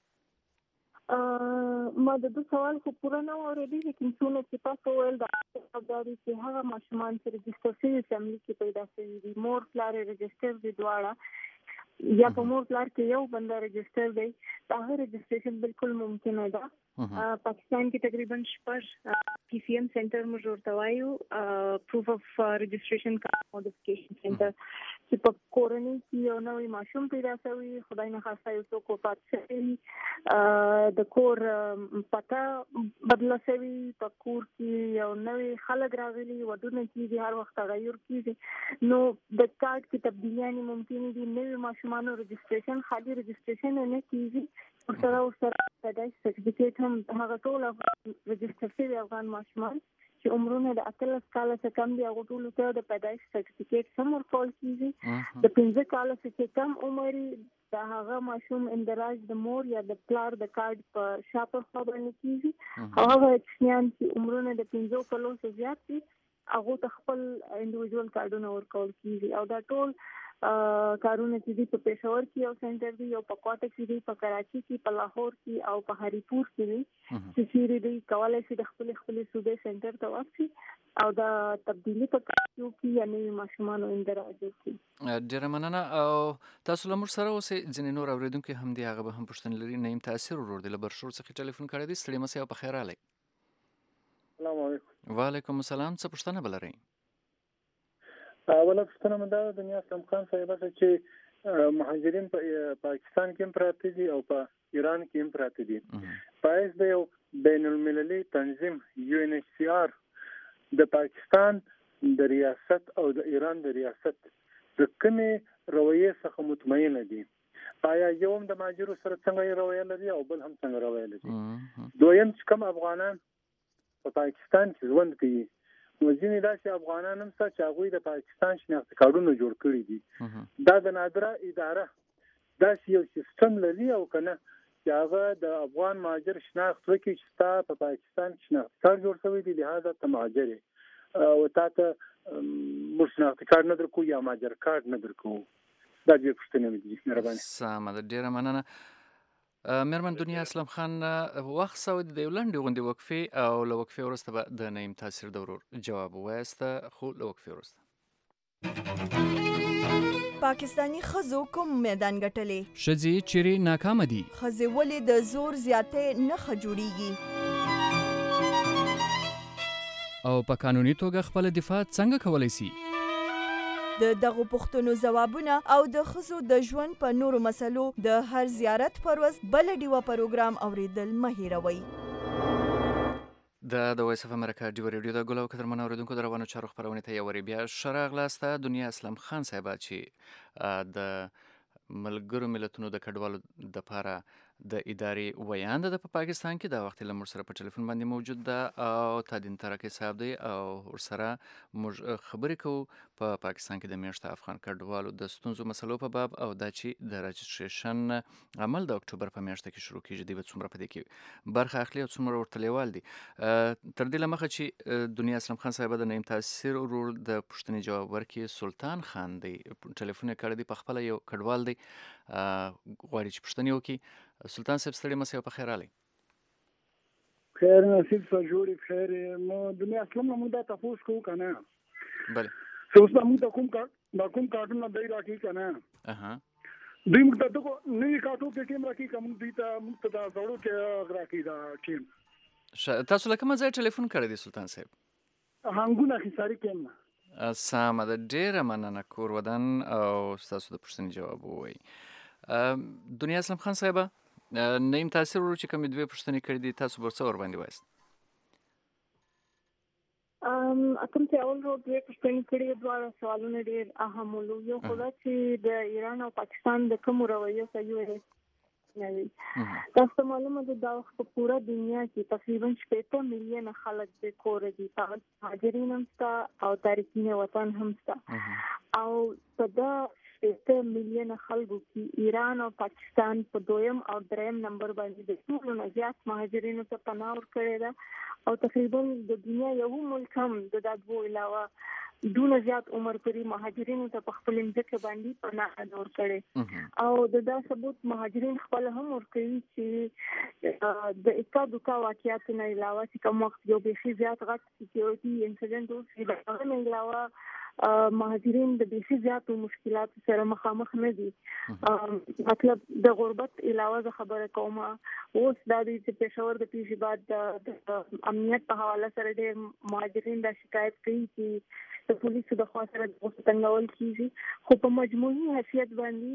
ما د دې سوال خو پوره نه اورېدی لیکن څونه چې تاسو ویل دا خبرې چې هغه ماشومان چې رجسټر شوي فیملی کې پیدا شوي دي مور پلار رجسټر دي دواړه یا په مور پلار کې یو بنده رجسټر دی دا رجسټریشن بالکل ممکن ده. پاکستان کې تقریبا شپږ پی سی ایم سنټر موږ ورته وایو پروف اف رجسټریشن کارت موډیفیکیشن سنټر چې په کورنۍ کې یو نوی ماشوم پیدا شوی خدای نه خواسته یو څوک وفات شوی د کور پته بدله شوی په کور کې یو نوی خلک راغلي ودونه کېږي هر وخت تغیر کېږي نو د کارت کې تبدیلیانې ممکن دي. نوی ماشومانو رجسټریشن خالي رجسټریشن نه کېږي ورسره ورسره پیدایش سرټیفیکیټ هم هغه ټول رجسټر شوي افغان ماشومان چې عمرونه د اتلس کاله څخه کم دي هغو ټولو ته د پیدایش سرټیفیکیټ هم ورکول کېږي. د پنځه کاله څخه کم عمر د هغه ماشوم اندراج د مور یا د پلار د کارت په شا پر خوا باندې کېږي. هغه کوچنیان چې عمرونه د پنځو کالو څخه زیات دي هغو ته خپل انډیویژوال کارډونه ورکول کېږي. او دا ټول کارونه چې دي په پېښور کې یو سنټر دی یو په کوټه کې دی په کراچي کې په لاهور کې او په هریپور کې دی چې چیرې دی کولای شي د خپل خپل صوبې سنټر ته ورشي او دا تبدیلی په کار کې یا نوي ماشومانو اندراج وکړي.
ډېره مننه. او تاسو له موږ سره اوسئ. ځینې نور اورېدونکي هم دي هغه به هم پوښتنې لري. نعیم تاثیر ورور دی له برشور څخه ټلیفون کړی دی. ستړي مسئ او په خیر راغلی.
السلام علیکم.
وعلیکم السلام. څه پوښتنه به لرئ؟
اوله پوښتنه مې دا د دنیا اسلام خان صاحب چې مهاجرین په پاکستان کې هم پراته دي او په ایران کې هم پراته دي. پایز د یو بین المللي تنظیم یو ان ایچ سی آر د پاکستان د ریاست او د ایران د ریاست د کومې رویې څخه مطمئنه دي؟ آیا یو هم د مهاجرو سره څنګه رویه لري او بل هم څنګه رویه لري؟ دویم چې کوم افغانان په پاکستان کې ژوند کوي نو ځینې داسې افغانان هم شته چې هغوی د پاکستان شناخته کارډونه جوړ کړي دي. دا د نادره اداره داسې یو سیستم لري او که نه چې هغه د افغان مهاجر شناخت وکړي چې ستا په پاکستان کې شناخته کارډ جوړ شوی دی لهذا ته مهاجر یې او تا ته موږ شناخته کارډ نه درکوو یا مهاجر کارډ نه درکوو. دا دوې پوښتنې مې دي. مهرباني.
سمه ده. ډېره مننه. مېرمن دنیا اسلام خان وخت سو د یو لنډې غوندې وقفې او له وقفې وروسته به د نعیم تاثیر د ورور جواب ووایسته، خو له وقفې وروسته.
پاکستانی ښځو کوم میدان ګټلې؟
ښځې چیرې ناکامه دي؟
ښځې ولې د زور زیاتۍ نښه جوړیږي؟
او په قانوني توګه خپل دفاع څنګه کولی سي؟
د دغو پوښتنو ځوابونه او د ښځو د ژوند په نورو مسلو د هر زیارت پر ورځ بله ډیوه پروګرام اوریدل مه هیروئ.
دا د وایس اف امریکا ډیو ریډیو د ګلو قدرمن اوریدونکو د روانو چارو خپرونې ته یو وری بیا ښه راغلاست. دنیا اسلام خان صاحبه چې د ملګرو ملتونو د کډوالو دپاره د ادارې ویاند ده په پاکستان کې، دا وخت له موږ سره په ټلیفون باندې موجود ده او تادین ترکي صاحب دی او ورسره موږ خبرې کوو په پاکستان کې د میاشتې افغان کډوالو د ستونزو مسلو په باب او دا چې د رجسټریشن عمل د اکتوبر په میاشت کې شروع کیږي، دوی به څومره په دې کې برخه اخلي او څومره ورته لیوال دي. تر دې له مخه چې دنیا اسلام خان صاحبه د نعیم تاثیر ورور د پوښتنې جواب ورکړي، سلطان خان دی ټلیفون یې کړی دی، په خپله یو کډوال دی، غواړي چې پوښتنې وکړي. سلطان صاحب ستړي مه سئ او په خیر راغلی.
خیر نصیب سره جوړې خیر مو دنیا اسلام نه موږ دا تاسو کوو که نه؟
بله
اوس دا موږ د کوم کار دا کوم کارټونه دی راکړي که نه؟ دوی موږ ته دغه نوي کارټو کې ټیم راکړي که موږ دوی ته موږ ته دا زړو کې راکړي دا ټیم.
تاسو له کومه ځایه ټلیفون کړی دی سلطان صاحب؟
هنګونه اخیستاري کیم نه.
سمه ده، ډېره مننه کور ودان او ستاسو د پوښتنې جواب ووایي. دنیا اسلام خان صاحبه نعیم تاثیر ورور چې کومې دوې پوښتنې کړي دي تاسو به څه ورباندې وایست؟
کوم چې اول ورو دوې پوښتنې کړي دواړه سوالونه ډېر اهم ول. یو خو دا چې د ایران او پاکستان د کومو رویو صحیح وي تاسو ته معلومه ده دا وخت په پوره دنیا کې تقریبا شپېته میلیونه خلک بې کوره دي، مهاجرین هم شته او تارکین وطن هم شته. او په دا شپېته میلیونه خلکو کې ایران او پاکستان په دویم او دریم نمبر باندې د ټولو نه زیات مهاجرینو ته پناه ورکړې ده او تقریبا د دنیا یو ملک هم د دا دوو علاوه دونه زیات عمر پورې مهاجرینو ته په خپل ځمکه باندې پناه ورکړې او د دا ثبوت مهاجرین خپل هم ورکوي چې د اکا دوکا واقعیاتو نه علاوه چې کوم وخت یو بیخي زیات غټ سکیورټي انسیډنټ وشي د هغه نه علاوه مهاجرین د بیخي زیاتو مشکلاتو سره مخامخ نه دي. مطلب د غربت علاوه زه خبره کوم اوس دا دی چې پېښور د پیښې بعد د امنیت په حواله سره ډېر مهاجرین دا شکایت کوي چې د پولیسو د خوا سره تنګول کیږي، خو په مجموعي حیثیت باندې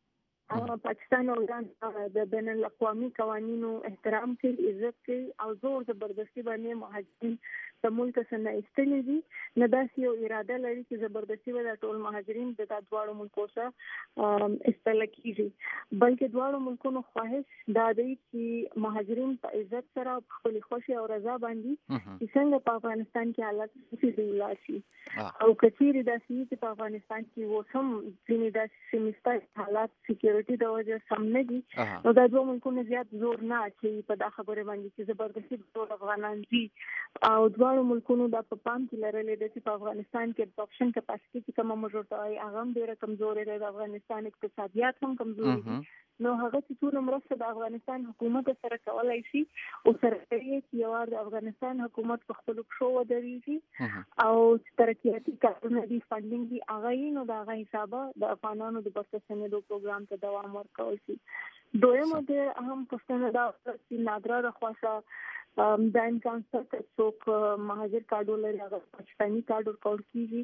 پاکستان او ایران د بین الاقوامي قوانینو احترام کوي، عزت کوي او زور زبردستي باندې مهاجرین د ملک څخه ایستلي دي. نه داسې یو اراده لري چې زبردستي به دا ټول مهاجرین د دواړو ملکو څخه ایستله کیږي، بلکې دواړو ملکونو خواهش دا دی چې مهاجرین په عزت سره په خپلې خوښې او رضا باندې چې څنګه په افغانستان کې حالات داسې ولاړ شي او که چیرې داسې وي چې په افغانستان کې اوس هم ځینې داسې سیمه حالات سکیورټي د وجه سم نه دي نو دا دوه ملکونه زیات زور نه اچوي په دا خبره باندې چې زبردستي ټول افغانان دي او دواړو ملکونو دا په پام کې لرلې ده چې په افغانستان کې اډاپشن کپاسټي چې کومه موجود دی هغه هم ډېره کمزورې ده، د افغانستان اقتصادیات هم کمزوري دي. نو هغه چې ټول مرسته د افغانستان حکومت سره کولای شي او سره کوي چې یو د افغانستان حکومت په خپل پښو ودرېږي او ترقیاتي کارونه دي فنډینګ دي هغه یې نو د هغه حسابه د افغانانو د برتسنیدو پروګرام ته دوام ورکول شي. دویمه ډېر اهم پوښتنه دا چې نادره راخواشه دا امکان شته چې څوک مهاجر کارډ ولري هغه پاکستاني کارډ ورکول کیږي.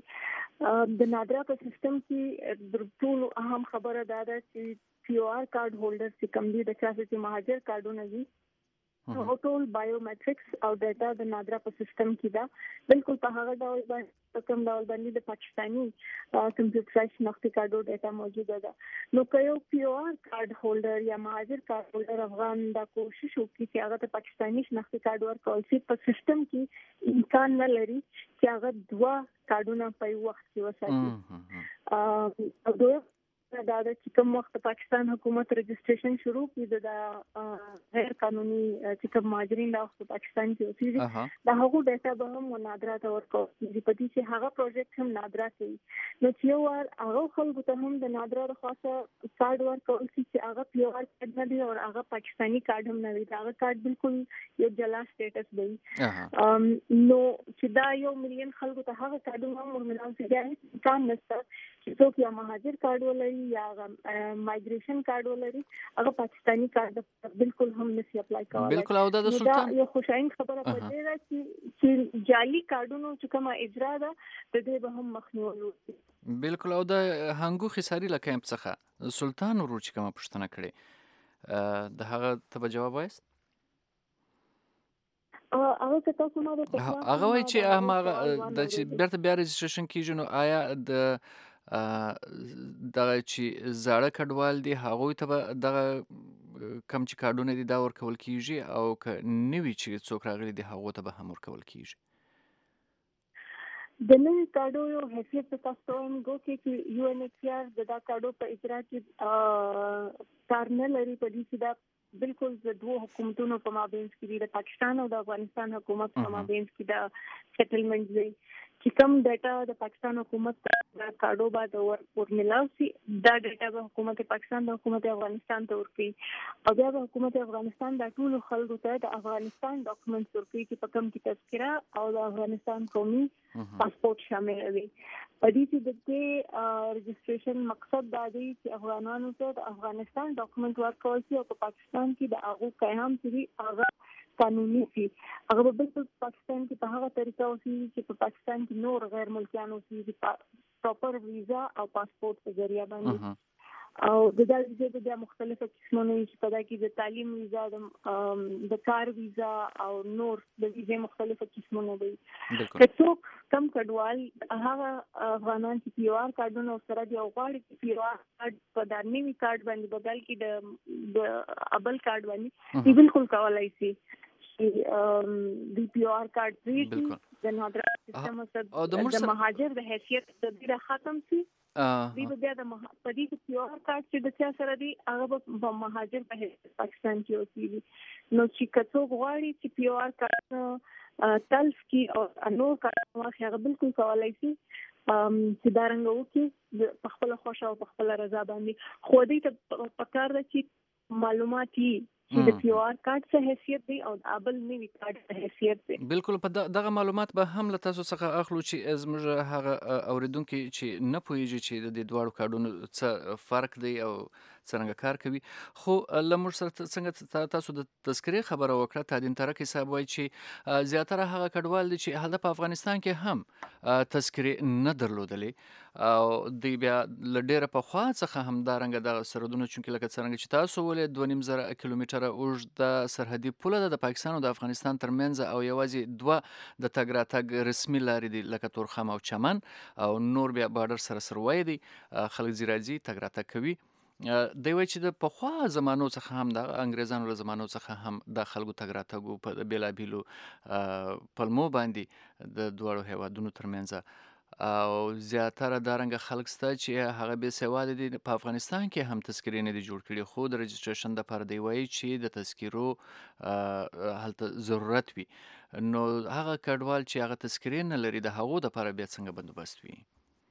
د نادره په سیستم کې د ټولو اهم خبره دا ده چې پی او آر کارډ هولډر چې کوم دي د چا چې مهاجر کارډونه دي هغه ټول بایومټریکس او ډاټا د نادره په سیستم کې ده، بالکل په هغه ډول باندې په کوم ډول باندې د پاکستاني کمپیوټرایز شناختی کارډو ډاټا موجوده ده. نو که یو پی او آر کارډ هولډر یا مهاجر کارډ هولډر افغان دا کوشش وکړي چې هغه ته پاکستاني شناختی کارډ ورکول شي، په سیستم کې امکان نه لري چې هغه دوه کارډونه په یو وخت کې وساتي. او دوی دا چې کوم وخت پاکستان حکومت رجسټریشن شروع کړي د غیر قانوني چې کوم مهاجرین د پاکستان کې اوسېږي دا هغه ډیټا به هم نادرا ته ورکول چې په دې چې هغه پروجیکټ هم نادرا کوي نو چې یو ور هغه خلکو ته هم د نادرا خاصه کارت ورکول چې هغه پیور کارت نه دی او هغه پاکستانی کارت هم نه دی هغه کارت بالکل یو جلا سټیټس دی نو چې دا یو مليون خلکو ته هغه کارت هم ورمنځ کې کار نشته چې څوک یا مهاجر کارت ولري یا مایګریشن کارت ولري هغه پاکستانی کارت بالکل هم نشي اپلای کولای
بالکل او د سلطان
یو خوشاین خبره پدې ده چې چې جعلي کارتونو چې کومه اجرا ده د دې به هم مخنیوي وکړي
بالکل او د هنګو خساري له کیمپ څخه سلطان ورو چې کومه پوښتنه کړې د هغه ته جواب وایست
هغه ته تاسو ما د
هغه وایي چې هغه د چې بیرته بیا رجسټریشن کیږي نو آیا د دغه چې زاړه کډوال دي هغوی ته به دغه کم چې کارډونه دي دا ورکول کیږي او که نوي چې څوک راغلي دي هغو ته به هم ورکول کیږي
د نوي کارډو یو حیثیت په تاسو هم ګو کې چې یو ان ایچ سی آر د دا کارډو په اجرا کې کار نه لري په دې چې دا بالکل د دوه حکومتونو په مابین کې د پاکستان او د افغانستان حکومت په مابین کې د سیټلمنټ دی چې کوم ډیټا د پاکستان حکومت د کارډو بعد ورملاوي دا ډیټا به حکومت پاکستان د حکومت افغانستان ته ورکړي او بیا به حکومت افغانستان د ټول خلکو ته د افغانستان ډاکومنټس ورکړي چې په کوم کې تذکره او د افغانستان قومي پاسپورت شامل وي په دې کې د دې رجسټریشن مقصد دا دی چې افغانانو ته د افغانستان ډاکومنټ ورکول شي او په پاکستان کې د هغه قیام چې هغه قانوني شي هغه به بالکل پاکستان کې په هغه طریقه اوسي چې په پاکستان کې نور غیر ملکیان اوسي چې پراپر ویزا او پاسپورت په ذریعہ باندې او د دې ویزا د مختلفو قسمونو چې په دا کې د تعلیم ویزا د کار ویزا او نور د ویزا مختلفو قسمونو دي که څوک کم کډوال هغه افغانان چې پی آر کارډونه سره دی او غواړي چې پی آر کارت په دارنیوي کارت باندې بدل کې د ابل کارت باندې بالکل کولای شي د پی آر کارت دی د نادرا سیستم سره د مهاجر د حیثیت د دې ختم شي دی به بیا د پدې کې پی آر کارت چې د چا سره دی هغه به مهاجر په پاکستان کې اوسېږي نو چې کڅو غواړي چې پی آر کارت تلف کی او انور کارت واخلي هغه بالکل کولای شي چې دا رنګ وکړي په خپل خوښه او په خپل رضا باندې خو دې ته پکار ده چې معلومات چې د پی آر کارت څه حیثیت دی او د ابل نوي کارت څه حیثیت دی
بالکل په دغه معلومات به هم له تاسو څخه اخلو چې زموږ هغه اوریدونکو چې نه پوهیږي چې د دې دواړو کارډونو څه فرق دی او څنګه کار کوي خو لمر سره څنګه تاسو د تذکرې خبره وکړه تادین ترک حساب وایي چې زیاتره هغه کډوال دي چې هلته په افغانستان کې هم تذکرې نه درلودلې او دی بیا ل ډیره په خوا څخه هم دا رنګ د سرحدونو چونکې لکه څنګه چې تاسو ولې دوه نیم زره کیلومتره اوږده سرحدي پوله ده د پاکستان او د افغانستان ترمنځ او یوازې دوه د تګ راتګ رسمي لارې دي لکه تورخم او چمن او نور بیا بارډر سره سروي دي خلک زیرازي تګ راتګ کوي دی وایي چې د پخوا زمانو څخه هم د انګریزانو له زمانو څخه هم د خلکو تګ راتګو په بېلابېلو پلمو باندې د دواړو هیوادونو ترمنځ او زیاتره دا رنګه خلک شته چې هغه بې سواده دي په افغانستان کې هم تذکرې نه دي جوړ کړي خو د رجسټریشن دپاره دی وایي چې د تذکرو هلته ضرورت وي نو هغه کډوال چې هغه تذکرې نه لري د هغو دپاره بیا څنګه بندوبست وي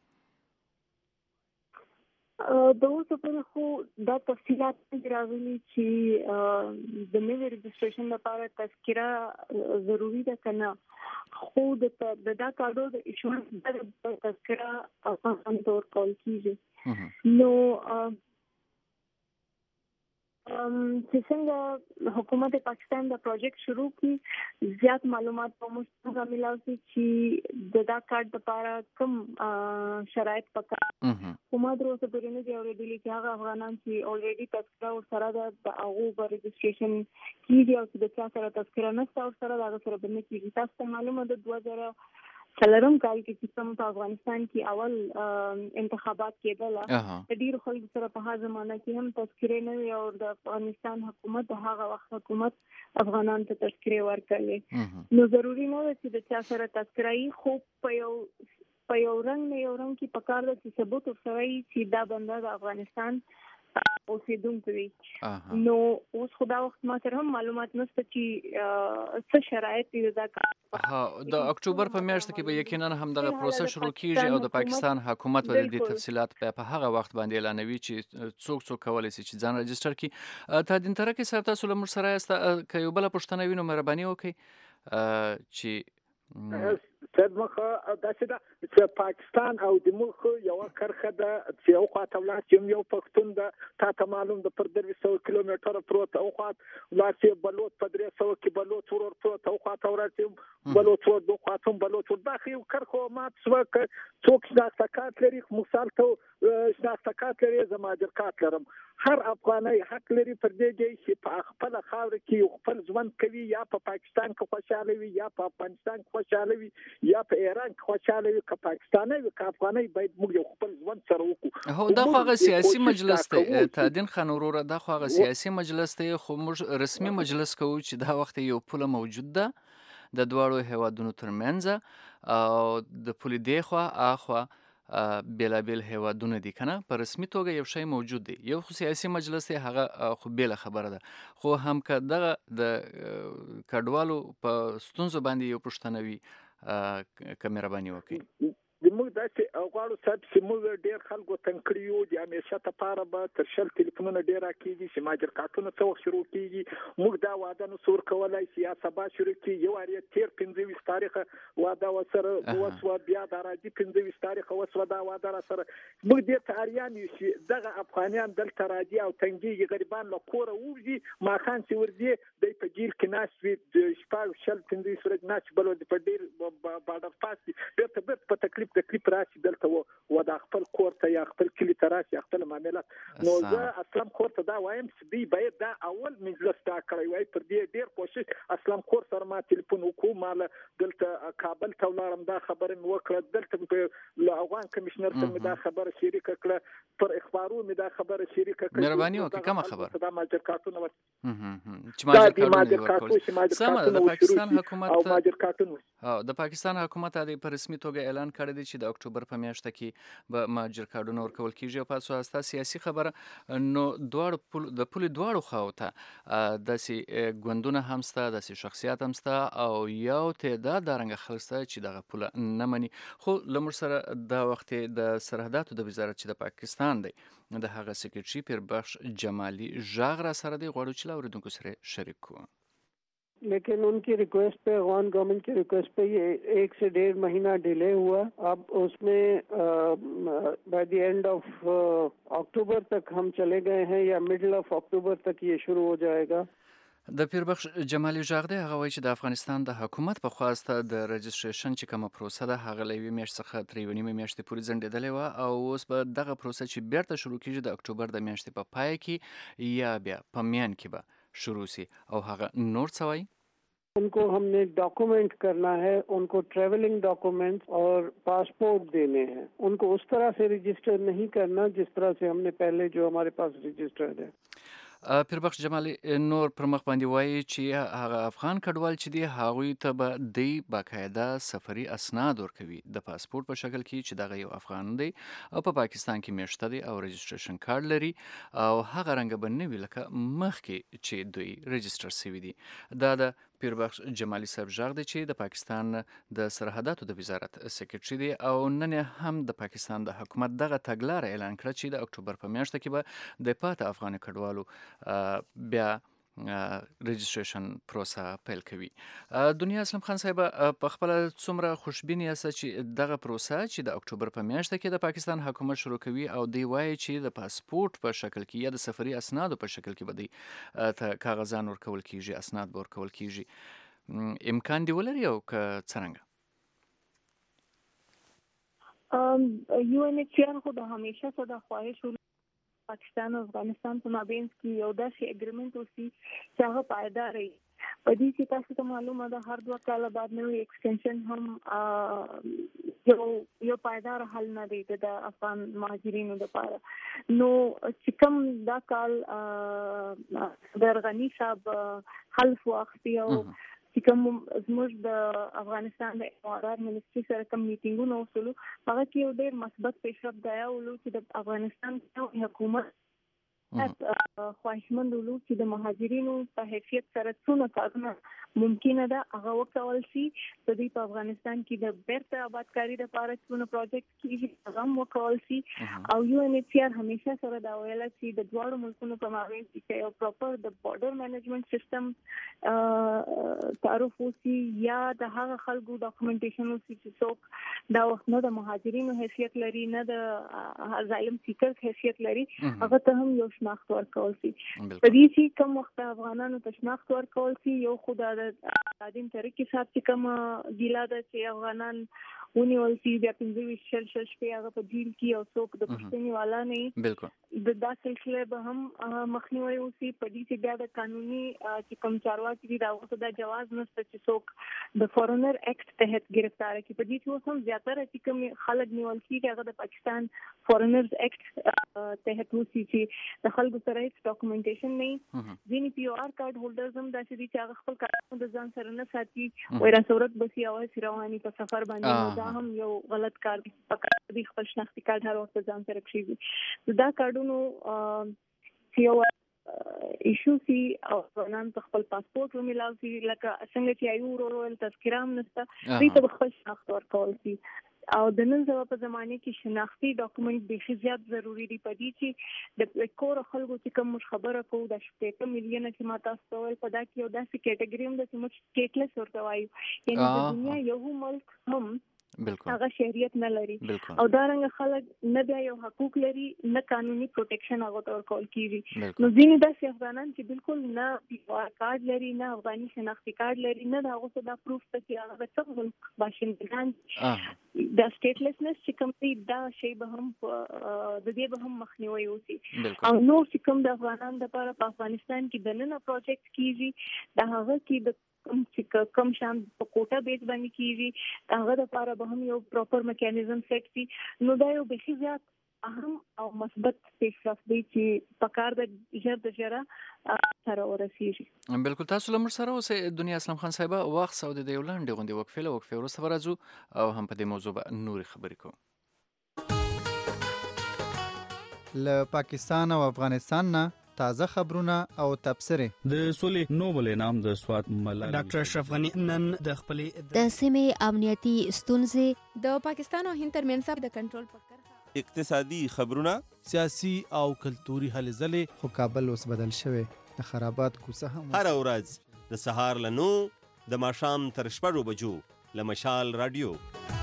د اوسه پورې خو دا تفصیلات راغلي چې د نوي رجسټریشن لپاره تذکره ضروری ده که نه خو د دا کارډو د ایشونس د تذکره اسانه طور کول کیږي نو چې څنګه حکومت پاکستان دا پروجیکټ شروع کی زیات معلومات په موږ ملاوي چې د دا کارت لپاره کوم شرایط پکار کومه دروسه پرې دی اورېدلې چې هغه افغانان چې اورېډي تذکره او سره د هغه رجسټریشن کیږي او د چا سره تذکره نشته او سره هغه سره باندې کیږي تاسو معلومه ده دوه زره څلورم کال کې چې کوم په افغانستان کې اول انتخابات کېدل د ډیرو خلکو سره په هغه زمانه کې هم تذکرې نه وي او د افغانستان حکومت د هغه وخت حکومت افغانان ته تذکرې ورکړي نو ضروری نه ده چې د چا سره تذکرې خو په یو په یو رنګ نه یو رنګ کې پکار ده چې ثبوت ورسره چې دا بنده د افغانستان اوسیدونکو وي. نو اوس خو دا وخت ما سره هم معلومات نشته چې څه شرایط دي دا کار.
ها د اکتوبر په میاشت کې به یقینا هم دغه پروسه شروع کیږي او د پاکستان حکومت به د تفصيلات په هغه وخت باندې اعلانوي چې څوک څوک کولای شي چې ځان رجستر کړي. ته د انټرکې سره تاسو له موږ سره یاست که یو بل پوښتنه وینو مهرباني وکړئ چې
صد مخه داسې ده چې پاکستان او د ملک یو کرخه ده چې یو خواته ولاړ چې یو پښتون ده تا ته معلوم ده پر درې سوه کیلومتره پروت او خواته ولاړ چې بلوط په درې سوه کې بلوط ورور پروت او خواته ولاړ چې بلوط ورور دو خواته بلوط ور دا خو یو کرخه مات شوه څوک شناختکات لري مثال ته شناختکات لري زما جرکات لرم. هر افغاني حق لري پر دې دی چې په خپل خاور کې خپل ژوند کوي یا په پاکستان کې خوشاله وي یا په افغانستان کې خوشاله وي یا په ایران کې خوشاله وي که پاکستاني وي که افغاني باید موږ یو خپل ژوند سره وکړو.
هو دا خو هغه سیاسي مجلس دی تادین خان وروره دا خو هغه سیاسي مجلس دی خو موږ رسمي مجلس کوو چې دا وخت یو پوله موجود ده د دواړو هیوادونو ترمنځ او د پولې دی خوا اخوا بیلابیل هیوادونه دي کنه په رسمي توګه یو شی موجود دی یو خو سیاسي مجلس دی هغه خو بیل خبره ده خو هم که دغه د کډوالو په ستونزو باندې یو پوښتنه وي که مهرباني وکړئ.
د موږ داسې غواړو صاحب چې موږ ډېر خلکو تنګ کړي یو د همیشه دپاره به تر شل تلیفونونه ډېر راکېږي چې ماجر کارتونه څه وخت شروع کېږي موږ دا واده نسو ورکولی چې یا سبا شروع کړي یو وار یې تېر پنځه ویشت تاریخه واده ورسره وسوه بیا دا راځي پنځه ویشت تاریخه وسوه دا واده راسره موږ دې ته اریان یو چې دغه افغانیان دلته راځي او تنګېږي غریبان له کوره ووځي ماښام چې ورځي دی په جیل کې ناست وي شپږ شل پنځه ویشت ورځې ناست بل په ډېر بارډر پاس دي بېرته بېرته په تکلیف تکلیف راشي دلته و د خپل کور ته یا خپل کلي ته راشي خپل معاملات. نو زه اسلام خور ته دا وایم چې دوی باید دا اول مجلس تا کړی وای پر دې ډېر کوشش اسلام خور سره ما ټلیفون وکړو ما دلته کابل ته ولاړم دا خبره مې وکړه دلته له افغان کمیشنر سره مې دا خبره شریکه کړه پر اخبارو مې دا خبره شریکه کړه.
مهرباني وکړئ کومه خبره
دا ماجر کارتونه
چې ماجر کارتونه سمه د پاکستان حکومت
او ماجر کارتونه
او د پاکستان حکومت د په رسمي توګه اعلان کړی دی چې د اکتوبر په میاشت کې به ماجر کارډونه ورکول کیږي او پاتې اساس سیاسي خبره نو دواړو د پولې دواړو خواو ته داسې ګوندونه هم شته داسې شخصیات هم شته او یو تعداد دارنګه خلک شته چې دغه پوله نه مني خو له موږ سره دا وخت د سرحداتو د وزارت چې د پاکستان دی د هغه سکرټري پیربخش جمالي ژغ را سره دی غواړو چې له اوریدونکو سره شریک کړو.
लेकिन उनकी रिक्वेस्ट पे अफगान गवर्नमेंट की रिक्वेस्ट पे ये एक से डेढ़ महीना डिले हुआ. अब उसमें by the end of October तक हम चले गए हैं या मिडल ऑफ अक्टूबर तक ये शुरू हो जाएगा.
د پیربخش جمالي ژغ دی هغه وایي چې د افغانستان د حکومت په خواسته د رجسټریشن چې کومه پروسه ده هغه له یوې میاشتې څخه تر یوې نیمې میاشتې پورې ځنډېدلې وه او اوس به دغه پروسه چې بیرته شروع کېږي د اکتوبر د میاشتې په پای کې یا بیا په میان کې به شروع سي او هغه نور څه وایي.
उनको हमने डॉक्यूमेंट करना है उनको ट्रैवलिंग डॉक्यूमेंट्स और पासपोर्ट देने हैं उनको उस तरह से रजिस्टर नहीं करना जिस तरह से हमने पहले जो हमारे पास रजिस्टर्ड है.
پیربخش جمالي نور پر مخ باندې وایي چې هغه افغان کډوال چې دی هغوی ته به دی باقاعده سفري اسناد ورکوي د پاسپورت په شکل کې چې دغه یو افغان دی او په پاکستان کې میشته دی او رجسټریشن کارت لري او هغه رنګ به نه وي لکه مخکې چې دوی رجسټر شوي دي. دا د پیربخش جمالي صاحب ژغ دی چې د پاکستان د سرحداتو د وزارت سکرټري دی او نن هم د پاکستان د حکومت دغه تګلاره اعلان کړه چې د اکتوبر په میاشت کې به د پاته افغان کډوالو بیا رجسټریشن پروسه پیل کوي. دنیا اسلام خان صاحب په خپل څومره خوشبین یاست چې دغه پروسه چې د اکتوبر په میاشت کې د پاکستان حکومت شروع کوي او دی وایي چې د پاسپورت په شکل کې یا د سفري اسنادو په شکل کې به دی ته کاغذان ورکول کیږي اسناد به ورکول کیږي امکان دی ولري او که څرنګه؟
یو ان ایچ سی آر خو د همیشه څه د خواهش پاکستان او افغانستان په مابین کې یو داسې اګریمنت وسی چې هغه پایدار وي. په دې کې تاسو ته معلومه ده هر دوه کاله بعد نوې ایکسټنشن هم یو یو پایدار حل نه دی د افغان مهاجرینو لپاره. نو چې کوم دا کال درغنی صاحب حل واخلي او چې کوم زموږ د افغانستان د امارات منسټري سره کوم میټینګونه وسولو هغه کې یو ډېر مثبت پیشرفت دی ولو چې د افغانستان حکومت خواهشمند ولو چې د مهاجرینو په حیثیت سره څونه کارونه ممکنه ده هغه وکول شي د دې په افغانستان کې د بیرته آبادکاري لپاره څونه پروجیکټ کیږي هغه وکول شي او یو ان ایچ سی آر همیشه سره دا ویل چې د دوه ملکونو په مابین کې یو پراپر د بارډر مینجمنت سیستم تعارف وسی یا د هغه خلکو ډاکومېنټیشن وسی چې څوک دا وخت نه د مهاجرینو حیثیت لري نه د ازایلم سیکر حیثیت لري هغه ته هم یو شناخت ورکول شي په دې چې کوم وخت افغانانو ته شناخت ورکول شي یو خدای د عادم طریقې صاحب چې کوم ګیلا ده چې افغانان ونیول شي بیا پنځه ویشت شل شل شپې هغه په جیل کې او څوک د پښتني والا نه
بالکل
د دا سلسله به هم مخنیوي وسی په دې چې بیا د قانوني چې کوم چارواکي دي دا اوس د جواز نشته چې څوک د فورنر ایکټ تحت گرفتار کی په دې چې اوس هم زیاتره چې کوم خلک نیول کیږي هغه د پاکستان فورنرز ایکټ تحت وسی چې د خلکو سره هیڅ ډاکومېنټیشن نه ځینې پی او آر کارت هولډرز هم داسې دي چې هغه خپل کارت د ځان سره نه ساتي وای را صورت بسی او رواني په سفر باندې دا هم یو غلط کار دی په دې خپل شناختی کارت هر وخت ځان سره کړی دا کارډونو چې یو ایشو سی او نن خپل پاسپورت وملاو سی لکه څنګه چې ایو ورول تذکرام نشته دې ته خپل شناخت ورکول سی او د نن سبا په زمانه کې شناختی ډاکومېنټ ډېر زیات ضروری دی په دې چې د کور خلکو چې کوم خبره کوو د شپږ میلیونه چې ماته استول په دا کې یو داسې کټګوري هم د سمج سټیټلس ورته وایي یعنی د دنیا یو ملک هم
بالکل
هغه شهریت نه لري او دا رنګ خلک نه بیا یو حقوق لري نه قانوني پروټیکشن هغه تور کول کیږي نو ځینې داسې افغانان چې بالکل نه پی او آر کارت لري نه افغاني شناختی کارت لري نه دا هغه څه دا پروف ته چې هغه څه ملک باشندگان دا سټیټلسنس چې کوم دی دا شی به هم د دې به هم مخنیوي وسی او نو چې کوم د افغانانو لپاره په افغانستان کې د نن پروجیکټ کیږي دا هغه کې د کم چې کم شام په کوټه بیس باندې کیږي هغه د لپاره به هم یو پراپر میکانیزم سیټ شي نو دا یو به زیات اهم او مثبت پیشرفت دی چې په کار د ژر د ژره سره ورسیږي
بالکل تاسو لمر سره اوس دنیا اسلام خان صاحب وخت سعودي د یولند غوندي وقفه له وقفه ورسته ورځو او هم په دې موضوع به نور خبرې کوم
له پاکستان او افغانستان نه تازه خبرونه او تبصره
د سولې نوبل انعام د سواد ملالۍ ډاکټر اشرف غنی نن د خپلې
د سیمې امنیتي ستونزې د پاکستان او هند ترمنځ د کنټرول فکر
اقتصادي خبرونه
سیاسي او کلتوري هلې ځلې
خو کابل اوس بدل شوی د خرابات کوڅه هم
هر ورځ د سهار له نو د ماښام تر شپږو بجو له مشال رادیو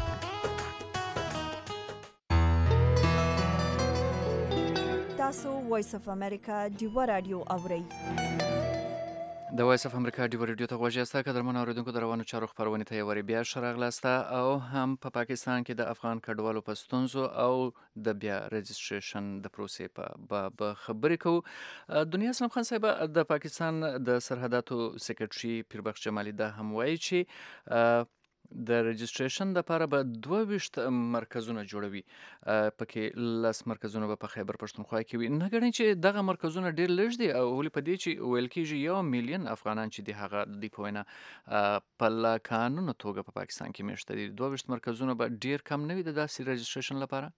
تاسو وایس اف امریکا ډیو رادیو اورئ
د وایس اف امریکا ډیو رادیو ته غوږی استا قدرمن اوریدونکو د روانو چارو خبرونه ته یو بیا شرغلاسته او هم په پا پاکستان کې د افغان کډوالو په ستونزو او د بیا رجسټریشن د پروسې په باب خبرې کوو دنیا اسلام خان صاحب د پاکستان د سرحداتو سیکریټري پیربخش جمالي دا هم وایي چې د رجسټریشن لپاره به دوه ویشت مرکزونه جوړوي پکې لس مرکزونه به په خیبر پښتونخوا کې وي نه ګڼي چې دغه مرکزونه ډېر لږ دي او ولې په دې چې ویل کېږي یو میلیون افغانان چې دي هغه د دې په وینا په لا قانوني توګه په پاکستان کې میشته دي دوه ویشت مرکزونه به ډېر کم نه وي د داسې رجسټریشن لپاره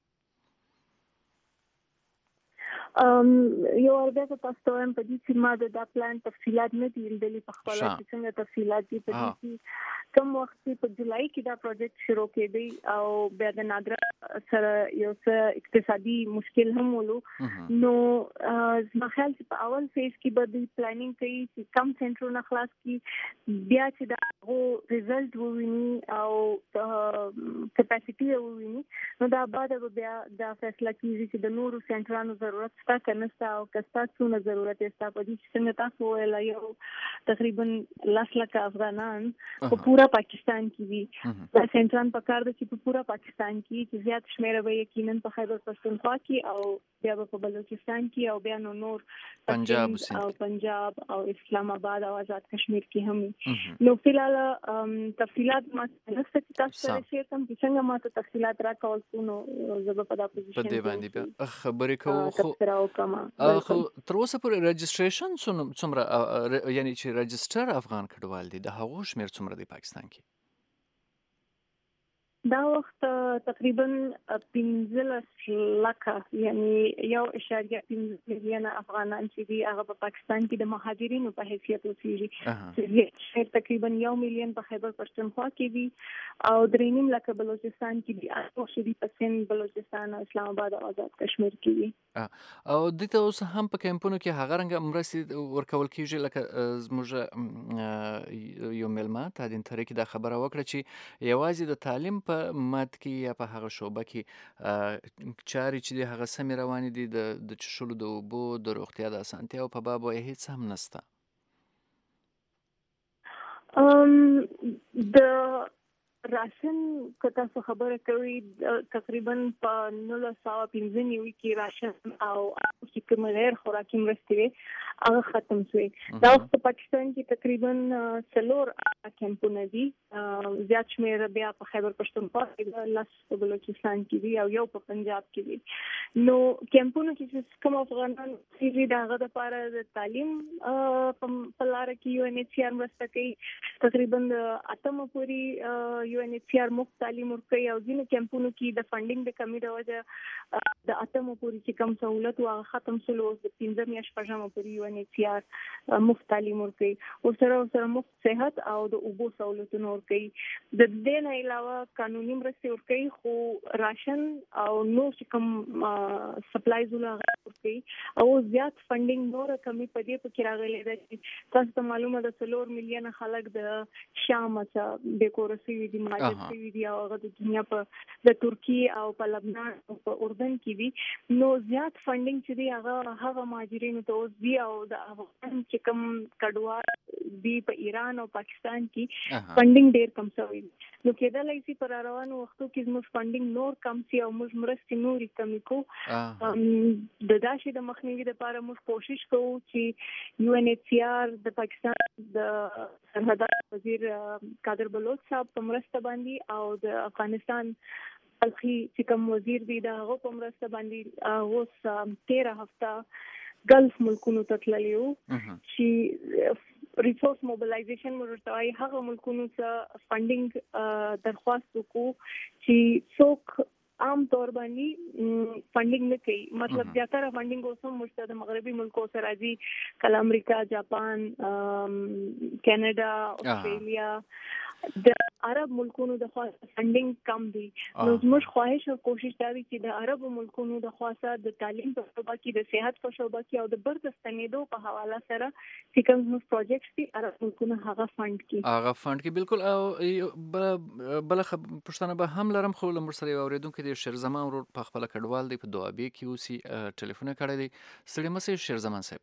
یو ورته تاسو ته هم په دې چې ما د دا پلان تفصیلات نه دي لیدلې په خپل چې څنګه تفصیلات دي په دې چې کوم وخت په جولای کې دا پروجیکټ شروع کېدی او بیا د نادره سره یو څه اقتصادي مشکل هم ولو نو زما خیال چې په اول فیز کې به د پلانینګ کوي چې کم سنټرونه خلاص کی بیا چې دا هو ریزلټ وویني او کیپاسټي وویني نو دا بعد بیا دا فیصله کیږي چې د نورو سنټرانو ضرورت شته کنه او کستا څونه ضرورت شته په دې څنګه تاسو ویل یو تقریبا لاس لکه افغانان په پورا پاکستان کې دي دا سنټران په کار دي چې په پورا پاکستان کې چې زیات شمیر به یقینا په خیبر پښتونخوا کې او بیا په بلوچستان کې او بیا نو نور
پنجاب
او پنجاب او اسلام آباد او آزاد کشمیر کې هم نو فلال تفصيلات ما نفسه تاسو سره شیر کوم چې څنګه ما ته تفصيلات راکول نو زه په دا پوزیشن
په دې باندې خبرې کوو خو
راوکما.
خو تر اوسه پورې رجسټریشن څومره یعنی چې رجسټر افغان کډوال دي د هغو شمیر څومره دی پاکستان کې؟
دا وخت تقریبا پنځلس لکه یعنی یو اشاریه پنځه میلیونه افغانان چې دي هغه په پاکستان کې د مهاجرینو په حیثیت اوسېږي. چې تقریبا یو میلیون په خیبر پښتونخوا کې دي او درې نیم لکه بلوچستان کې دي او شدي په سند بلوچستان او اسلام آباد او آزاد کشمیر کې دي.
او دته اوس هم په کمپونو کې هغه رنګ مرستې ورکول کیږي لکه زموږ یو ملما تادین ترې دا خبره وکړه چې یوازې د تعلیم په مد کې یا په هغه شوبه کې چاري چې د هغه سمې روانې دي د چښلو د اوبو د روغتیا د اسانتیاو په باب یې هیڅ هم نشته.
د راشن که تاسو خبره کوي تقریبا په نولس سوه پنځه نوي کې راشن او چې کوم غیر خوراکي مرستې وي هغه ختم شوې. دا وخت په پاکستان کې تقریبا څلور کمپونه دي، زیات شمېر بیا په خیبر پښتونخوا کې، لس په بلوچستان کې دي او یو په پنجاب کې دي. نو کمپونه کې چې کوم افغانان چې د هغه لپاره د تعلیم په لاره کې یو ان ایچ سی آر مرسته کوي. تقریبا اتمه پورې یو ان ایچ سی آر مفت تعلیم ورکوي او ځینو کمپونو کې د فنډینګ د کمی د وجه د اتمو پورې چې کوم سہولت هغه ختم شول. اوس د پنځه میاشتې شپږمه پورې یو ان ایچ سی آر مفت تعلیم ورکوي. ورسره ورسره مفت صحت او د اوبو سہولتونه ورکوي. د دې نه علاوه قانوني مرستې ورکوي، خو راشن او نور چې کوم سپلایز ورکوي او زیات فنډینګ نور کمی په دې پکې راغلی ده چې تاسو ته معلومه ده څلور میلیونه خلک د شام څخه بېکوره شوي دي، مهاجر شوي دي او هغه د دنیا په د ترکیې او په لبنان او په اردن کې دي. نو زیات فنډینګ چې دی هغه هغه مهاجرینو ته اوس دي او د افغان چې کوم کډوال دي په ایران او پاکستان کې فنډینګ ډیر کم شوی. نو کېدلای شي پر روانو وختو کې زموږ فنډینګ نور کم شي او موږ مرستې نورې کمې کوو. د داسې د مخنیوي لپاره موږ کوشش کوو چې یو ان ایچ سی آر د پاکستان د سرحدات وزیر قادر بلوچ صاحب په مرسته باندې او د افغانستان الخي چې کوم وزیر دی د هغه په مرسته باندې اوس تیره هفته ګلف ملکونو ته تللی وو چې ریسورس موبلایزیشن ورته وايي. هغه ملکونو څخه فنډینګ درخواست وکړو چې څوک عام طور باندې فنډینګ نه کوي. مطلب زیاتره فنډینګ اوس هم موږ د مغربي ملکو سره راځي، کله امریکا، جاپان، کینیډا، استرالیا، د عرب ملکونو د خاصه فنډینګ کم دي. نو زموږ خواهش او کوشش دا وي چې د عرب ملکونو د خاصه د تعلیم په شعبه کې، د صحت په شعبه کې او د برد ستنېدو په حواله سره چې کوم زموږ پروجیکټس دي عرب ملکونو هغه فنډ کړي.
هغه فنډ کې بالکل. او بل پښتنه به هم لرم، خو لمر سره اوریدونکو د شیرزمان ورور په خپل کډوال دی په دوابې کې اوسي ټلیفون کړی دی. ستړي مشه شیرزمان صاحب.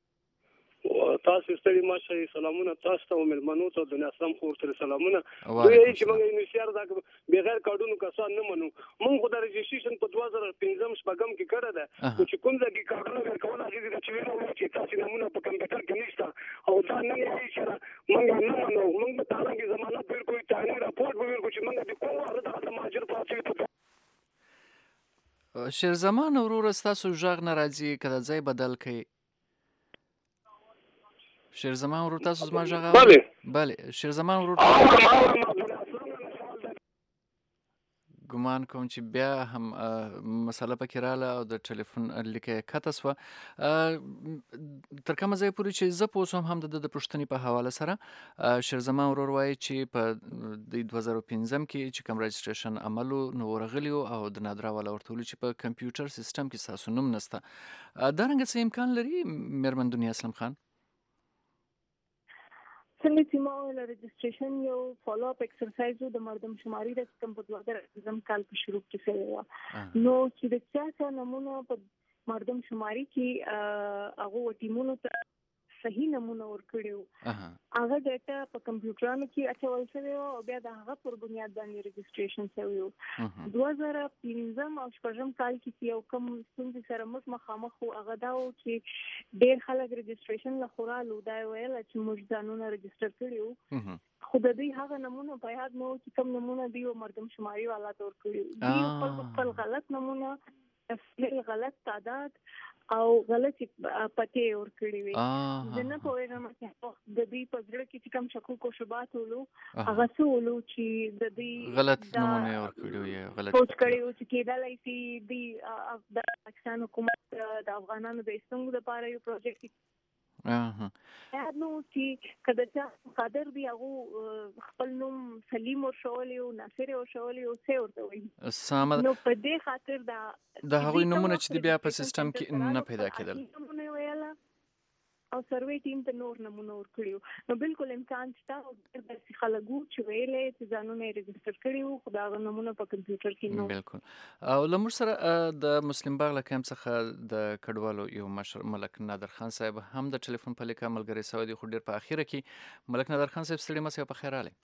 تاسو ستړي مشه، سلامونه تاسو ته او ملمنو ته د ناسم خور سره سلامونه. دوی چې موږ انشیار دا بغیر کارډونو کسان نه منو. موږ خو د رجسټریشن په دوه زره پنځم شپږم کې کړه ده چې کوم ځای کې کارډونه ورکول هغه د چوینو چې تاسو نمونه په کمپیوټر کې نشته او دا نه یې چې موږ نه منو. موږ په تاسو کې ضمانت ورکوي، تعلیم راپورټ به ورکوي چې موږ د کوم وخت د ماجر پاتې.
شیرزمان ورور تاسو ژغ نه راځي کله ځای بدل کړي. شیرزمان ورور تاسو زما ژغ؟
بله
بله شیرزمان ورور ګمان کوم چې بیا هم مسله پکې رااله او د ټلیفون لیکه کته سوه. تر کومه ځای پورې چې زه پوه سوم هم د د پوښتنې په حواله سره شیرزمان ورور وایي چې په د دوه زره پنځم کې چې کوم رجسټریشن عملو نو ورغلي وو او د نادره والا ورته ویلي چې په کمپیوټر سیسټم کې ستاسو نوم نشته. دا رنګه څه امکان لري میرمن دنیا اسلم خان؟
څنګه چې ما ویل رجسټریشن یو فالو اپ ایکسرسایز و د مردم شماري د کوم په دوه زره پنځم کال په شروع کې شوی و. نو چې د چا څه نمونه په مردم شماري کې هغه ټیمونو ته صحیح نمونه ورکړیو، هغه ډیټا په کمپیوټرانو کې اچول شوی او بیا د هغه پر بنیاد باندې رجسټریشن شوی و. دوه زره پنځم او شپږم کال کې یو کوم ستونزې سره مخ مخامخ وو، هغه دا و چې ډېر خلک رجسټریشن له خورالو دا ویل چې موږ ځانونه رجسټر کړي، خو د دوی هغه نمونه په یاد نه و چې کوم نمونه دوی مردم شماري والا ته ورکړي. دوی خپل خپل غلط نمونه تفصیل غلط تعداد او غلط پته ورکړي وي زه نه پوهیږم چې د دې په ځړ کې چې کوم شکوک او شبهات ولو هغه څه ولو چې د دې
غلط نمونه ورکړي وي غلط
سوچ کړي او چې کېدلای شي د پاکستان حکومت د افغانانو د استنګ لپاره یو پروجیکټ
اها
نو چې کله چې قادر دی هغه خپل نوم سلیم او شولي او ناصر او شولي او څه ورته وي
سامد
نو په دې خاطر دا
د هغوی نمونه چې بیا په سیستم کې نه پیدا کېدل
او سروې ټیم ته نور نمونه ورکړیو نو بالکل امکان شته او د خلکو چې ویلې چې ځانونه ريجستر کړیو خو دا نمونه په کمپیوټر کې نو
بالکل او لمر سره د مسلم باغ لکم څخه د کډوالو یو مشر ملک نادر خان صاحب هم د ټلیفون په لیکه ملګری سوي دی خو ډیر په اخیره کې ملک نادر خان صاحب ستړي مسه په خیر علي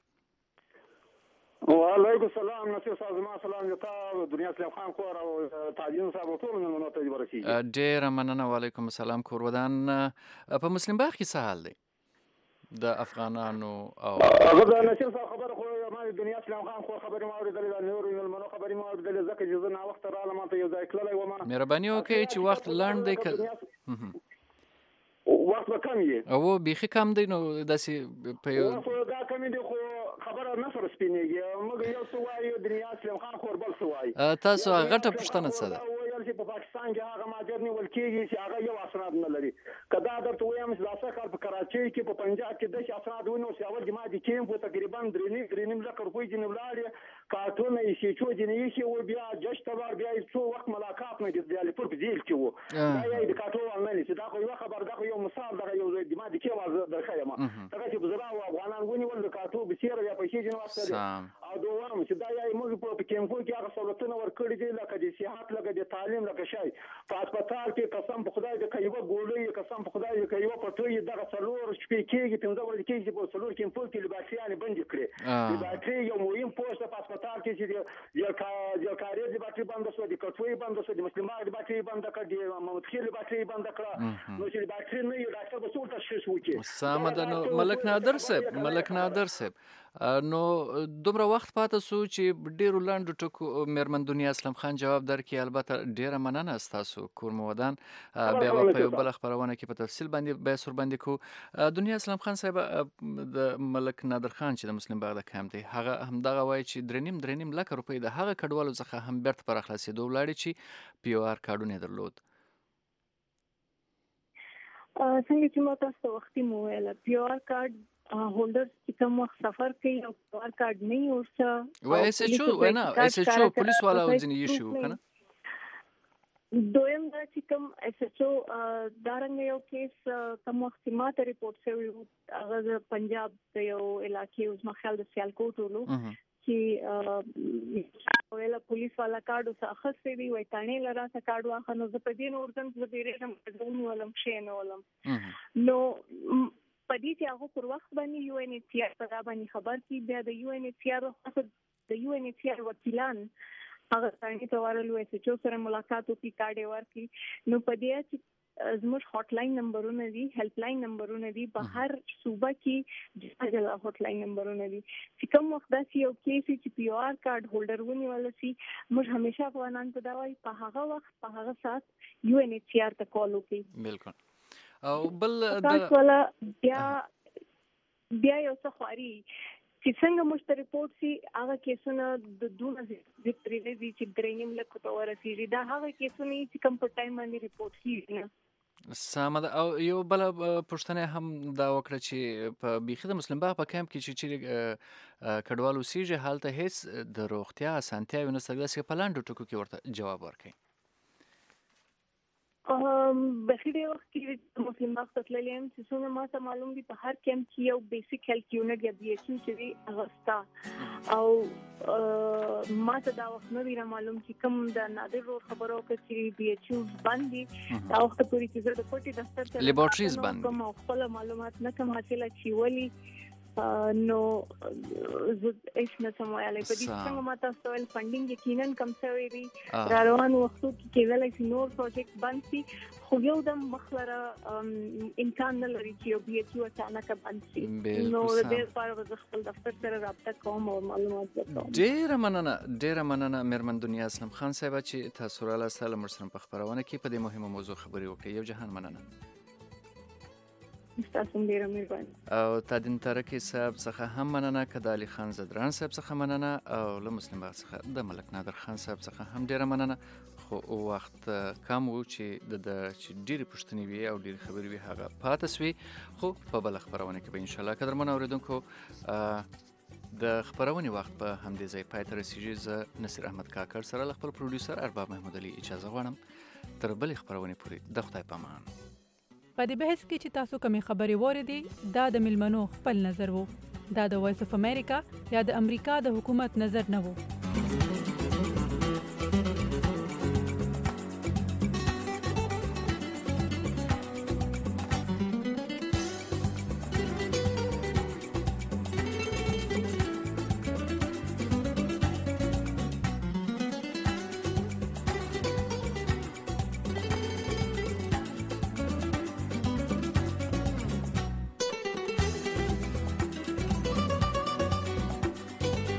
وعلیکم السلام نصیر صاحب زما سلام یتا دنیا اسلام خان خور او تاجین صاحب ټول نن نو ته ورسي
ډیر مننه وعلیکم السلام کور ودان په مسلم باغ کې څه حال دی د افغانانو او
هغه نصیر صاحب خبر خو ما دنیا اسلام خان خور خبري ما اوریدل د نور نو خبري ما اوریدل ځکه چې زه نه وخت رااله ما ته یو ځای کړلای و ما
مهرباني وکړئ چې وخت لاند دی
وخت به کم یې
او بیخي کم دی نو داسې په یو
دا کم دی خو خبره نه سره سپینېږي موږ یو څه وایو دنیا اسلام خان خور بل څه وایي
تاسو غټه پوښتنه څه ده
ویل چې په پاکستان کې هغه ماجر نیول کېږي چې هغه یو اسناد نه لري کدا درته وایم چې داسې کار په کراچۍ کې په پنجاب کې د اسناد ونو چې اول جماعت کې په تقریبا درې درې نیم لک روپۍ جن ولاړ کارټونه یې شي چې جنې شي او بیا جج تبار بیا څو وخت ملاقات نه دي د پر ځیل کې وو دا یې د کارټو نه لسی دا خو یو خبر دا یو مثال دا یو جماعت کې واز درخه ما دا چې بزرا او افغانان ونیول د کارټو بسیره یا پیسې جن واسطه او دوام چې دا یې موږ په کیمپو کې هغه سہولتونه ورکړي دي لکه د صحت لکه د تعلیم لکه شای په هسپتال کې قسم په خدای د کایو ګولې قسم په خدای د کایو پټوي دغه څلور شپې کېږي پنځه ورځې کېږي په څلور کیمپو کې لباسيان بند کړي لباسي یو مهم پوسټ په هسپتال کې چې یو کا یو کاري د باټي بند شو د کټوي بند شو د مسلمان د باټي بند کړ د محمد خلیل باټي بند کړ نو چې باټي نه یو ډاکټر به څو تشخیص وکړي
سامد نو ملک نادر صاحب ملک نادر صاحب نو دومره وخت پاتې سو چې ډیرو لاندو ټکو میرمن دنیا اسلام خان جواب درکړي البته ډیره مننه تاسو کور مودان بیا په یو بل خبرونه کې په تفصیل باندې به سر باندې کو دنیا اسلام خان صاحب د ملک نادر خان چې د مسلم باغ د کام دی هغه هم دغه وایي چې درنیم درنیم لک روپۍ د هغه کډوالو څخه هم بیرته پر خلاصېدو ولاړ چې پی او آر کارډونه درلود
څنګه چې مو تاسو وختي مو ویل پی او آر کارډ هولډر چې کوم وخت سفر کوي او پی او آر کارډ نه ورسره
و اس ایچ او وینا اس ایچ او پولیس والا ځنی یشو کنه
دویم دا چې کوم اس ایچ او دارنګ یو کیس کوم وخت ماته ریپورت شوی هغه پنجاب د یو علاقې اوس مخال د سیالکوټ ولو چې ویلا پولیس والا کارډ اوس اخستې دی وای تانه لرا څه کارډ واخنو زه په دې نور ځم زه ډېر هم ولم شې نه ولم نو پدې چې هغه پر وخت باندې یو ان ایچ آر په باندې خبر کی بیا د یو ان ایچ آر د یو ان ایچ آر وکیلان هغه څنګه ته ورلو چې چې سره ملاقات وکړي کارډ ورکي نو پدې چې زموږ هاټ لاین نمبرونه دي هیلپ لاین نمبرونه دي په هر صوبه کې جلا هاټ لاین نمبرونه دي چې کوم وخت دا یو کیس چې پی او آر کارډ هولډر ونی ولا سي موږ همیشه افغانان ته دا وایي په هغه وخت په هغه سات یو ان ایچ آر ته کال وکړي
بالکل او بل
تاسو ولا بیا بیا یو څه خوري چې څنګه مشت ریپورت سي هغه کیسونه د دونه وکټري دي چې درېنیم لکه تو ورسیږي دا هغه کیسونه چې کوم په ټایم باندې ریپورت کیږي نه
سامد او یو بل پښتنه هم دا وکړه چې په بیخي د مسلم باغ په کمپ کې چې چې کډوالو سیجه حالت هیڅ د روغتیا اسانتیا ونه سګداسي په لاندو ټکو کې ورته جواب ورکړي
ام بخیره وخت کې مسلم باغ ته تللی یم چې څنګه ما ته معلوم دي په هر کمپ کې یو بیسیک هیلث یونټ یا بي ایچ یو چې وی اغستا او ما ته دا وخت نه دی معلوم چې کوم د نادر رور خبرو کې چې بي ایچ یو باندې دا وخت پورې چې زه د پټي دفتر ته
لیبارټریز باندې
کوم خپل معلومات نه کوم حاصله چې ولی نو زه هیڅ نه سم ویلی په دې څنګه ما تاسو ته ویل فنډینګ یقینا کم شوی دی را روانو وختو کې کېدلی شي نور پروجیکټ بند شي خو یو دم مخلره امکان نه لري چې یو بي ایچ یو اچانک بند شي نو د دې لپاره زه خپل دفتر سره رابطه کوم او معلومات درکوم.
ډېره مننه ډېره مننه مېرمن دنیا اسلم خان صاحبه چې تاسو رالاست له موږ سره په خپرونه کې په دې مهمه موضوع خبرې وکړئ. یو جهان مننه.
تاسو ډیره مهرباني.
او تادین ترکی صاحب څخه هم مننه، کدالی خان زدران صاحب څخه مننه او له مسلم باغ څخه د ملک نادر خان صاحب څخه هم ډیره مننه. خو وخت کم و چې د چې ډیرې پوښتنې وي او ډیرې خبرې وي هغه پاتې سوي، خو په بله خپرونه کې به انشاءالله قدرمنو اورېدونکو د خپرونې وخت په همدې ځای پای ته رسیږي. زه نصیر احمد کاکړ سره له خپل پروډیوسر ارباب محمود علي اجازه غواړم تر بلې خپرونې پورې د خدای پامان.
په دې بحث کې چې تاسو کومې خبرې واورېدې دا د میلمنو خپل نظر وو، دا د وایس اف امریکا یا د امریکا د حکومت نظر نه وو.